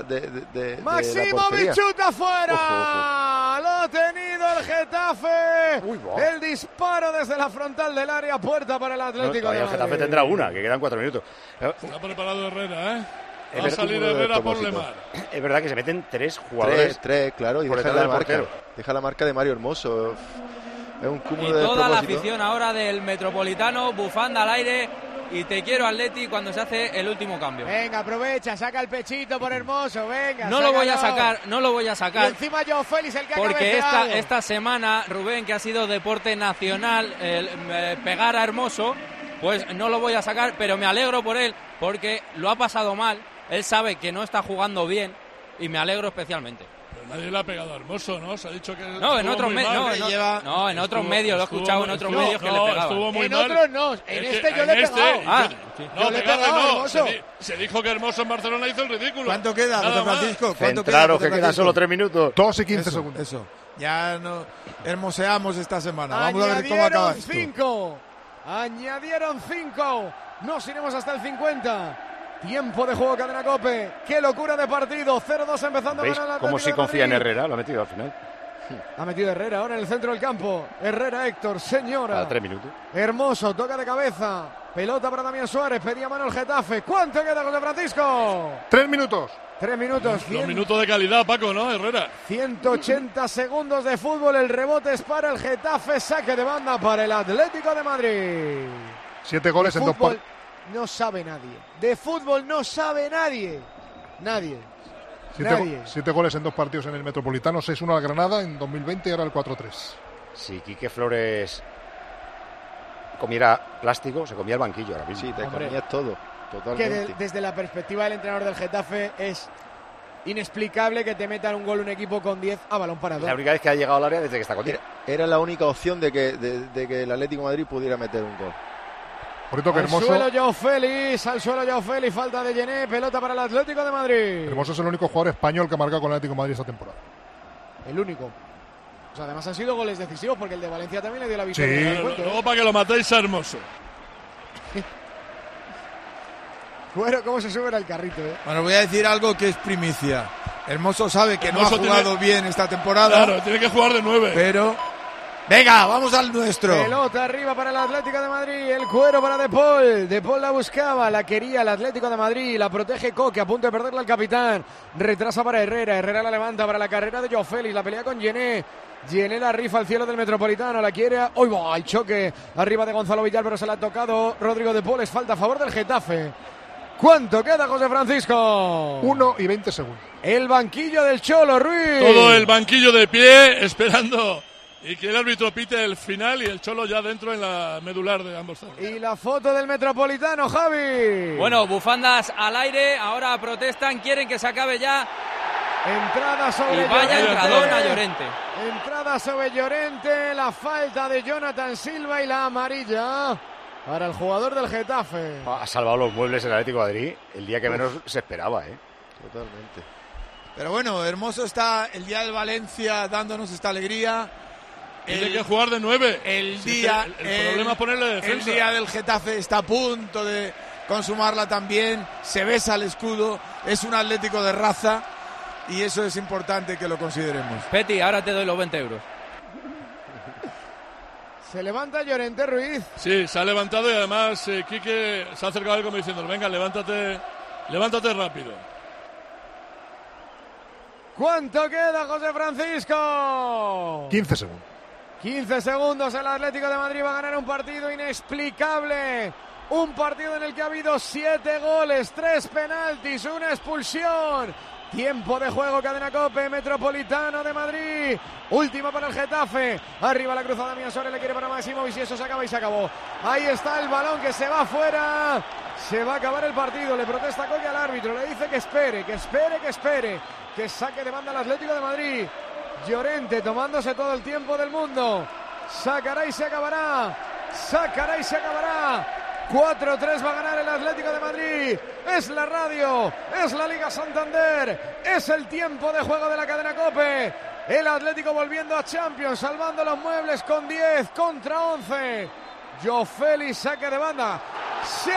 Maximovic chuta afuera. Ojo. Lo ha tenido el Getafe. El disparo desde la frontal del área, puerta para el Atlético de El Madrid. Getafe tendrá una, que quedan 4 minutos. Está preparado Herrera, ¿eh? Es Va a salir verdad- Herrera por Lemar. Es verdad que se meten 3 jugadores. 3, claro, y por deja detrás la del marca. portero. Deja la marca de Mario Hermoso. Es un Y cúmulo de toda la despropósitos. afición ahora del Metropolitano, bufanda al aire, y te quiero, Atleti, cuando se hace el último cambio. Venga, aprovecha, saca el pechito por Hermoso, venga. No lo voy a sácalo. sacar, no lo voy a Y sacar. encima Joao Félix, el que ha Porque cabeceado. esta semana, Rubén, que ha sido deporte nacional, pegar a Hermoso, pues no lo voy a sacar, pero me alegro por él, porque lo ha pasado mal, él sabe que no está jugando bien, y me alegro especialmente. Pero nadie le ha pegado a Hermoso, ¿no? Se ha dicho que No, en estuvo otros muy medios, mal. en otros medios, lo he escuchado en otros medios que le No, pegaban. estuvo muy En mal. otros no, en Es que este yo le he pegado. Ah, No, Yo le he pegarle pegado a no. Hermoso. Se dijo que Hermoso en Barcelona hizo el ridículo. ¿Cuánto queda, Nada José más. Francisco? ¿Cuánto Centraros, que José quedan Francisco? solo 3 minutos. 2 y 15 Eso, segundos. Eso. Ya no hermoseamos esta semana. Vamos a ver cómo acaba Añadieron esto. 5. Añadieron 5. Nos iremos hasta el 50. Tiempo de juego, Cadena COPE. Qué locura de partido. 0-2 empezando a ¿Veis ganar el cómo Atlético sí de confía en Madrid. Herrera? Lo ha metido al final. Ha metido Herrera ahora en el centro del campo. Herrera, Héctor, señora. Cada 3 minutos. Hermoso, toca de cabeza. Pelota para Damián Suárez. Pedía mano el Getafe. ¿Cuánto queda, José Francisco? 3 minutos. 3 minutos. Los minutos de calidad, Paco, ¿no, Herrera? 180 segundos de fútbol. El rebote es para el Getafe. Saque de banda para el Atlético de Madrid. 7 goles De en 2 fútbol partidos. no sabe nadie. De fútbol no sabe nadie. Nadie. Nadie. 7 goles en 2 partidos en el Metropolitano, 6-1 al Granada en 2020 y ahora el 4-3. Si Quique Flores comiera plástico, se comía el banquillo ahora mismo. Sí, te Hombre. comías todo, Que totalmente. desde la perspectiva del entrenador del Getafe es inexplicable que te metan un gol un equipo con 10 a balón parado. La única vez que ha llegado al área desde que está con Era la única opción de que el Atlético de Madrid pudiera meter un gol. Por cierto que Al Hermoso, suelo Joao Félix, falta de Gené, pelota para el Atlético de Madrid. Hermoso es el único jugador español que ha marcado con el Atlético de Madrid esta temporada. El único. O sea, además han sido goles decisivos porque el de Valencia también le dio la victoria. Sí. en el Pero encuentro, luego para que lo matéis a Hermoso. Bueno, cómo se sube al carrito, Bueno, voy a decir algo que es primicia. Hermoso sabe que Hermoso no ha jugado tiene- bien esta temporada. Claro, tiene que jugar de 9. Pero. Venga, vamos al nuestro. Pelota arriba para el Atlético de Madrid, el cuero para De Paul. De Paul la buscaba, la quería el Atlético de Madrid, la protege Coque, a punto de perderla el capitán. Retrasa para Herrera, Herrera la levanta para la carrera de Joao Félix, la pelea con Gené. Gené la rifa al cielo del Metropolitano, la quiere. ¡Uy, va! El choque arriba de Gonzalo Villar, pero se la ha tocado Rodrigo De Paul. Es falta a favor del Getafe. ¿Cuánto queda, José Francisco? 1 y 20 segundos. El banquillo del Cholo Ruiz. Todo el banquillo de pie esperando y que el árbitro pite el final y el Cholo ya dentro en la medular de ambos lados. Y la foto del Metropolitano, Javi. Bueno, bufandas al aire, ahora protestan, quieren que se acabe ya. Entrada sobre Y vaya Llorente. entradón a Llorente. Entrada sobre Llorente, la falta de Jonathan Silva y la amarilla para el jugador del Getafe. Ha salvado los muebles el Atlético de Madrid el día que menos se esperaba, Totalmente. Pero bueno, Hermoso está el día del Valencia dándonos esta alegría. Tiene que jugar de 9. El Sí, día. el problema es ponerle defensa. El día del Getafe está a punto de consumarla también. Se besa el escudo. Es un Atlético de raza. Y eso es importante que lo consideremos. Peti, ahora te doy los 20 euros. Se levanta Llorente Ruiz. Sí, se ha levantado y además Quique se ha acercado a él como diciendo, venga, levántate rápido. ¿Cuánto queda, José Francisco? 15 segundos. 15 segundos, el Atlético de Madrid va a ganar un partido inexplicable. Un partido en el que ha habido 7 goles, 3 penaltis, una expulsión. Tiempo de juego, Cadena COPE, Metropolitano de Madrid. Último para el Getafe. Arriba la cruzada, Miasore le quiere para Maximovic y eso se acaba y se acabó. Ahí está el balón que se va fuera. Se va a acabar el partido. Le protesta Coque al árbitro. Le dice que espere, que espere, que espere. Que saque de banda el Atlético de Madrid. Llorente tomándose todo el tiempo del mundo. Sacará y se acabará. Sacará y se acabará. 4-3 va a ganar el Atlético de Madrid. Es la radio, es la Liga Santander, es el tiempo de juego de la Cadena COPE. El Atlético volviendo a Champions, salvando los muebles con 10 contra 11. Joe Félix, saque de banda. Se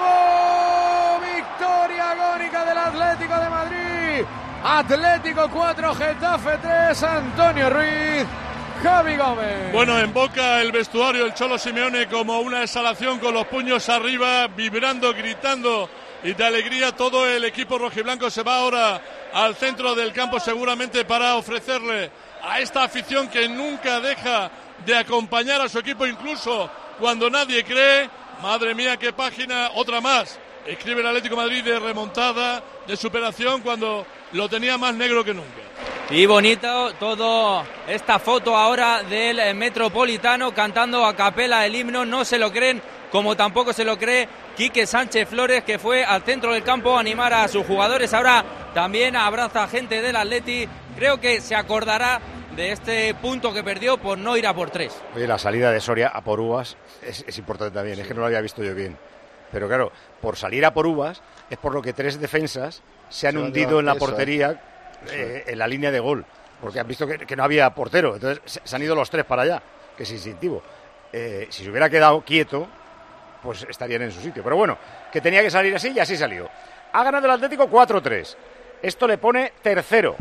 acabó. Victoria agónica del Atlético de Madrid. Atlético 4, Getafe 3. Antonio Ruiz, Javi Gómez. Bueno, en Boca el vestuario, el Cholo Simeone como una exhalación con los puños arriba, vibrando, gritando y de alegría. Todo el equipo rojiblanco se va ahora al centro del campo seguramente para ofrecerle a esta afición que nunca deja de acompañar a su equipo, incluso cuando nadie cree. Madre mía, qué página, otra más. Escribe el Atlético de Madrid de remontada, de superación, cuando lo tenía más negro que nunca. Y bonito todo esta foto ahora del Metropolitano cantando a capela el himno. No se lo creen, como tampoco se lo cree Quique Sánchez Flores, que fue al centro del campo a animar a sus jugadores. Ahora también abraza a gente del Atleti. Creo que se acordará de este punto que perdió por no ir a por 3. Oye, la salida de Soria a por uvas es importante también. Es que no lo había visto yo bien. Pero claro, por salir a por uvas es por lo que 3 defensas se han hundido en la portería, en la línea de gol, porque han visto que no había portero. Entonces se han ido los 3 para allá, que es instintivo. Si se hubiera quedado quieto, pues estarían en su sitio. Pero bueno, que tenía que salir así y así salió. Ha ganado el Atlético 4-3. Esto le pone tercero,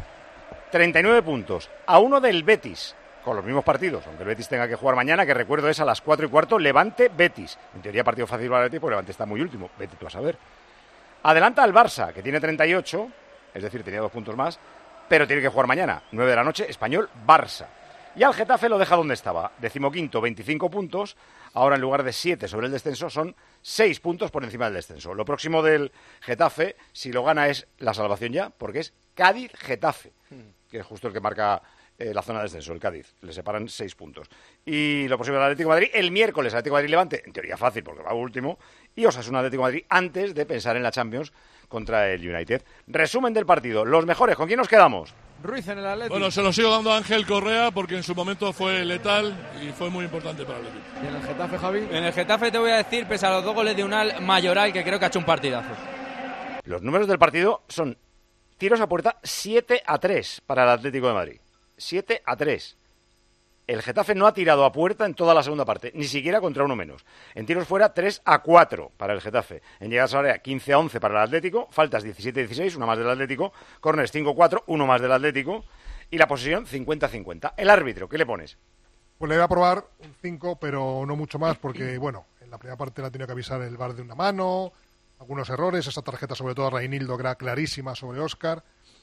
39 puntos, a 1 del Betis, con los mismos partidos, aunque el Betis tenga que jugar mañana, que recuerdo es a las 4:15, Levante-Betis. En teoría partido fácil para el Betis, porque Levante está muy último, vete tú a saber. Adelanta al Barça, que tiene 38, es decir, tenía 2 puntos más, pero tiene que jugar mañana, 9 de la noche, Español-Barça. Y al Getafe lo deja donde estaba, 15º, 25 puntos, ahora en lugar de 7 sobre el descenso, son 6 puntos por encima del descenso. Lo próximo del Getafe, si lo gana, es la salvación ya, porque es Cádiz-Getafe, que es justo el que marca la zona de descenso, el Cádiz. Le separan 6 puntos. Y lo posible del Atlético de Madrid, el miércoles Atlético de Madrid-Levante, en teoría fácil porque va último, y Osasuna Atlético de Madrid antes de pensar en la Champions contra el United. Resumen del partido, los mejores, ¿con quién nos quedamos? Ruiz en el Atlético. Bueno, se lo sigo dando a Ángel Correa porque en su momento fue letal y fue muy importante para el equipo. ¿Y en el Getafe, Javi? En el Getafe te voy a decir, pese a los 2 goles de Unal, Mayoral, que creo que ha hecho un partidazo. Los números del partido son tiros a puerta 7-3 para el Atlético de Madrid. 7-3. El Getafe no ha tirado a puerta en toda la segunda parte, ni siquiera contra uno menos. En tiros fuera 3-4 para el Getafe. En llegadas a área 15-11 para el Atlético, faltas 17-16, una más del Atlético, córners 5-4, uno más del Atlético, y la posesión 50-50. El árbitro, ¿qué le pones? Pues le voy a probar un 5, pero no mucho más, porque bueno, en la primera parte le ha tenido que avisar el VAR de una mano, algunos errores, esa tarjeta sobre todo a Reinildo que era clarísima sobre Óscar.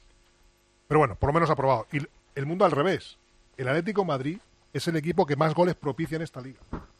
Pero bueno, por lo menos ha probado. Y el mundo al revés. El Atlético de Madrid es el equipo que más goles propicia en esta liga.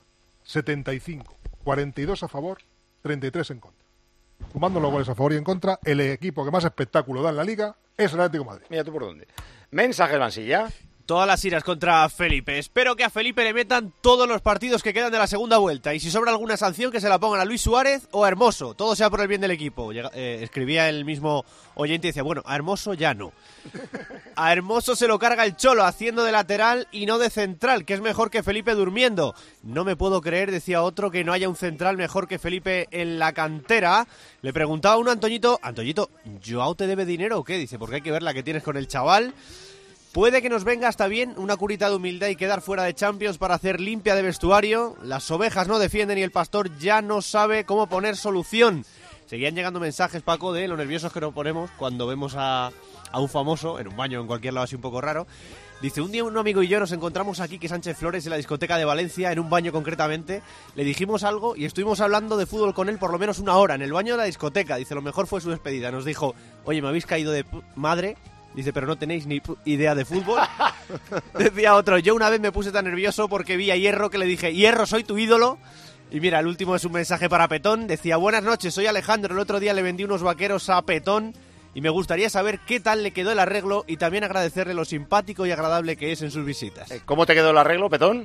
75. 42 a favor, 33 en contra. Sumando los goles a favor y en contra, el equipo que más espectáculo da en la liga es el Atlético de Madrid. Mira tú por dónde. Mensaje Mansilla. Todas las iras contra Felipe. Espero que a Felipe le metan todos los partidos que quedan de la segunda vuelta. Y si sobra alguna sanción, que se la pongan a Luis Suárez o a Hermoso. Todo sea por el bien del equipo. Escribía el mismo oyente y decía, bueno, a Hermoso ya no. A Hermoso se lo carga el Cholo haciendo de lateral y no de central, que es mejor que Felipe durmiendo. No me puedo creer, decía otro, que no haya un central mejor que Felipe en la cantera. Le preguntaba a uno a Antoñito, ¿Joao te debe dinero o qué? Dice, porque hay que ver la que tienes con el chaval. Puede que nos venga hasta bien una curita de humildad y quedar fuera de Champions para hacer limpia de vestuario. Las ovejas no defienden y el pastor ya no sabe cómo poner solución. Seguían llegando mensajes, Paco, de lo nerviosos que nos ponemos cuando vemos a un famoso en un baño en cualquier lado así un poco raro. Dice, un día un amigo y yo nos encontramos aquí, que Sánchez Flores, en la discoteca de Valencia, en un baño concretamente. Le dijimos algo y estuvimos hablando de fútbol con él por lo menos una hora en el baño de la discoteca. Dice, lo mejor fue su despedida. Nos dijo, oye, me habéis caído de madre. Dice, pero no tenéis ni idea de fútbol. Decía otro, yo una vez me puse tan nervioso porque vi a Hierro que le dije, Hierro, soy tu ídolo. Y mira, el último es un mensaje para Petón. Decía, buenas noches, soy Alejandro. El otro día le vendí unos vaqueros a Petón y me gustaría saber qué tal le quedó el arreglo y también agradecerle lo simpático y agradable que es en sus visitas. ¿Cómo te quedó el arreglo, Petón?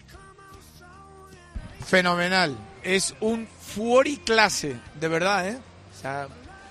Fenomenal. Es un fuoriclase, de verdad, ¿eh? O sea,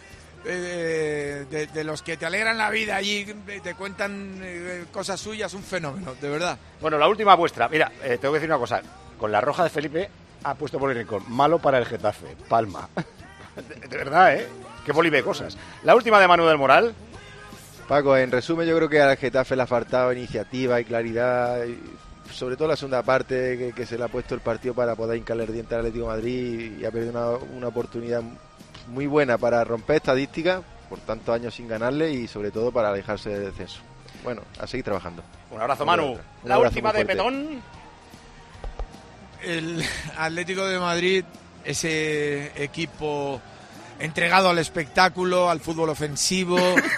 de los que te alegran la vida allí, te cuentan cosas suyas, un fenómeno, de verdad. Bueno, la última vuestra. Mira, tengo que decir una cosa. Con la roja de Felipe ha puesto por el rincón. Malo para el Getafe. Palma. De verdad, ¿eh? Qué polive cosas. La última de Manu del Moral. Paco, en resumen, yo creo que al Getafe le ha faltado iniciativa y claridad. Sobre todo la segunda parte, que se le ha puesto el partido para poder hincarle el diente al Atlético de Madrid y ha perdido una oportunidad muy buena para romper estadísticas por tantos años sin ganarle y sobre todo para alejarse del descenso. Bueno, a seguir trabajando. Un abrazo, Manu. La última de Petón. El Atlético de Madrid, ese equipo entregado al espectáculo, al fútbol ofensivo.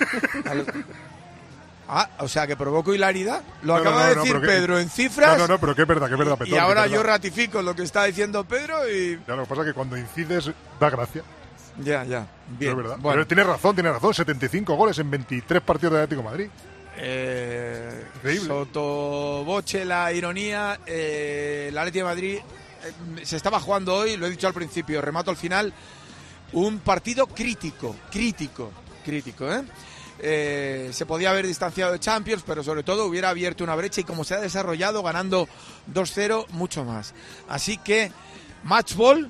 O sea, que provoco hilaridad. Lo acaba de decir Pedro en cifras. No, pero que es verdad, Petón. Y ahora yo ratifico lo que está diciendo Pedro y... Ya, lo que pasa es que cuando incides da gracia. Ya. Bien. Es verdad. Bueno. Pero tiene razón. 75 goles en 23 partidos de Atlético de Madrid. Increíble. Sotoboche la ironía. El Atlético de Madrid se estaba jugando hoy, lo he dicho al principio, remato al final, un partido crítico, ¿eh? Se podía haber distanciado de Champions, pero sobre todo hubiera abierto una brecha y como se ha desarrollado ganando 2-0, mucho más. Así que match ball.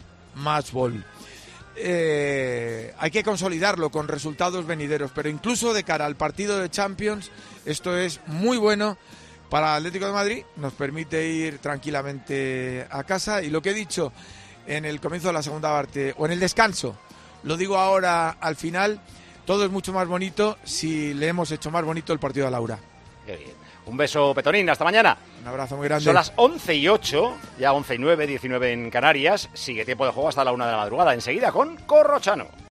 Hay que consolidarlo con resultados venideros, pero incluso de cara al partido de Champions, esto es muy bueno para Atlético de Madrid, nos permite ir tranquilamente a casa y lo que he dicho en el comienzo de la segunda parte o en el descanso, lo digo ahora al final. Todo es mucho más bonito si le hemos hecho más bonito el partido a Laura. Qué bien. Un beso, Petonín. Hasta mañana. Un abrazo muy grande. Son las 11:08, ya 11:09, 19 en Canarias. Sigue tiempo de juego hasta la 1 de la madrugada. Enseguida con Corrochano.